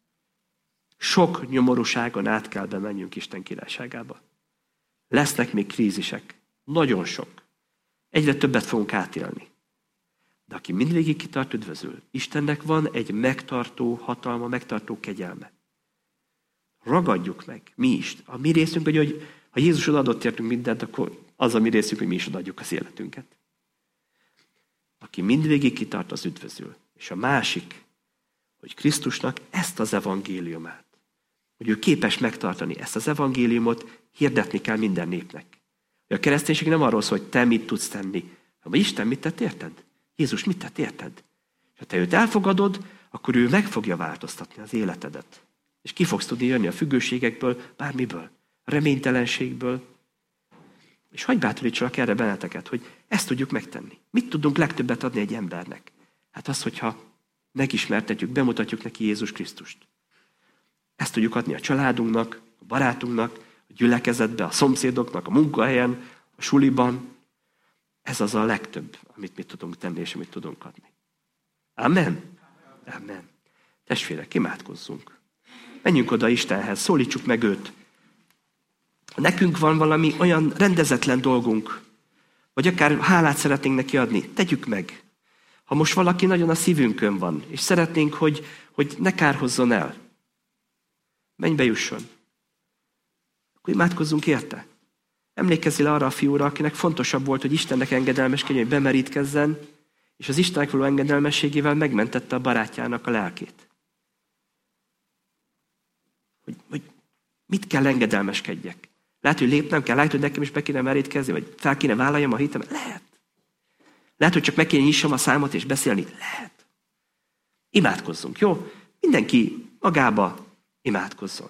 Sok nyomorúságon át kell bemenjünk Isten királyságába. Lesznek még krízisek. Nagyon sok. Egyre többet fogunk átélni. De aki mindvégig kitart, üdvözül. Istennek van egy megtartó hatalma, megtartó kegyelme. Ragadjuk meg, mi is. A mi részünk, hogy, hogy ha Jézus adott értünk mindent, akkor az a mi részünk, hogy mi is odaadjuk az életünket. Aki mindvégig kitart, az üdvözül. És a másik, hogy Krisztusnak ezt az evangéliumát, hogy ő képes megtartani ezt az evangéliumot, hirdetni kell minden népnek. A kereszténység nem arról szól, hogy te mit tudsz tenni, hanem Isten mit tett érted? Jézus mit tett érted? És ha te őt elfogadod, akkor ő meg fogja változtatni az életedet. És ki fogsz tudni jönni a függőségekből, bármiből, a reménytelenségből. És hagyj bátorítsalak erre benneteket, hogy ezt tudjuk megtenni. Mit tudunk legtöbbet adni egy embernek? Hát az, hogyha megismertetjük, bemutatjuk neki Jézus Krisztust. Ezt tudjuk adni a családunknak, a barátunknak, a gyülekezetben, a szomszédoknak, a munkahelyen, a suliban. Ez az a legtöbb, amit mi tudunk tenni, és amit tudunk adni. Amen? Amen. Testvérek, imádkozzunk. Menjünk oda Istenhez, szólítsuk meg őt. Ha nekünk van valami olyan rendezetlen dolgunk, vagy akár hálát szeretnénk neki adni, tegyük meg. Ha most valaki nagyon a szívünkön van, és szeretnénk, hogy, hogy ne kárhozzon el, mennybe jusson. Akkor imádkozzunk érte. Emlékezzél arra a fiúra, akinek fontosabb volt, hogy Istennek engedelmeskedjen, hogy bemerítkezzen, és az Istennek való engedelmességével megmentette a barátjának a lelkét. Hogy, hogy mit kell engedelmeskedjek? Lehet, hogy lépnem kell, lehet, hogy nekem is be kéne merítkezni, vagy fel kéne vállaljam a hitem. Lehet. Lehet, hogy csak meg kéne nyissam a számot és beszélni. Lehet. Imádkozzunk, jó? Mindenki magába imádkozzon.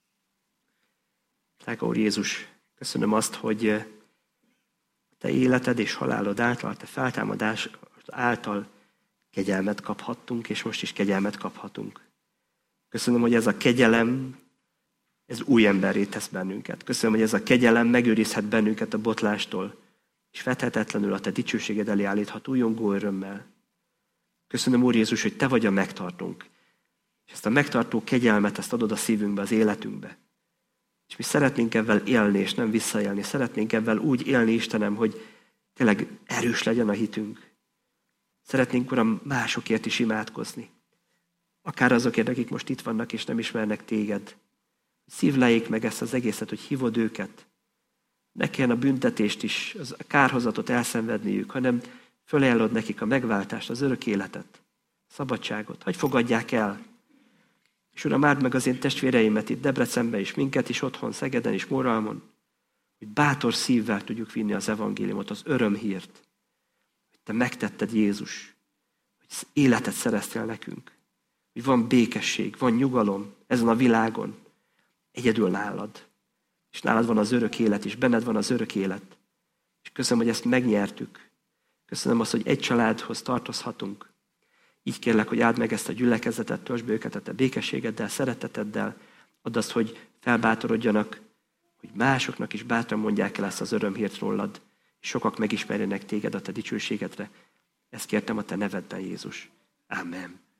Drága Úr Jézus, köszönöm azt, hogy a te életed és halálod által, a te feltámadás által kegyelmet kaphattunk, és most is kegyelmet kaphatunk. Köszönöm, hogy ez a kegyelem, ez új emberré tesz bennünket. Köszönöm, hogy ez a kegyelem megőrizhet bennünket a botlástól, és fethetetlenül a te dicsőséged elé állíthat újongó örömmel. Köszönöm, Úr Jézus, hogy te vagy a megtartónk, és ezt a megtartó kegyelmet, ezt adod a szívünkbe, az életünkbe. És mi szeretnénk ebben élni, és nem visszaélni. Szeretnénk ebben úgy élni, Istenem, hogy tényleg erős legyen a hitünk. Szeretnénk, Uram, másokért is imádkozni. Akár azokért, akik most itt vannak, és nem ismernek téged. Szívleljék meg ezt az egészet, hogy hívod őket. Ne kelljen a büntetést is, a kárhozatot elszenvedniük, hanem fölajánlod nekik a megváltást, az örök életet, a szabadságot. Hagy fogadják el. És Uram, áld meg az én testvéreimet itt Debrecenben is, minket is otthon, Szegeden és Moralmon, hogy bátor szívvel tudjuk vinni az evangéliumot, az örömhírt, hogy te megtetted, Jézus, hogy életet szereztél nekünk, hogy van békesség, van nyugalom ezen a világon, egyedül nálad, és nálad van az örök élet, és benned van az örök élet. És köszönöm, hogy ezt megnyertük. Köszönöm azt, hogy egy családhoz tartozhatunk. Így kérlek, hogy áld meg ezt a gyülekezetet, töltsd be őket a te békességeddel, szereteteddel, add azt, hogy felbátorodjanak, hogy másoknak is bátran mondják el ezt az örömhírt rólad, és sokak megismerjenek téged a te dicsőségedre. Ezt kértem a te nevedben, Jézus. Amen.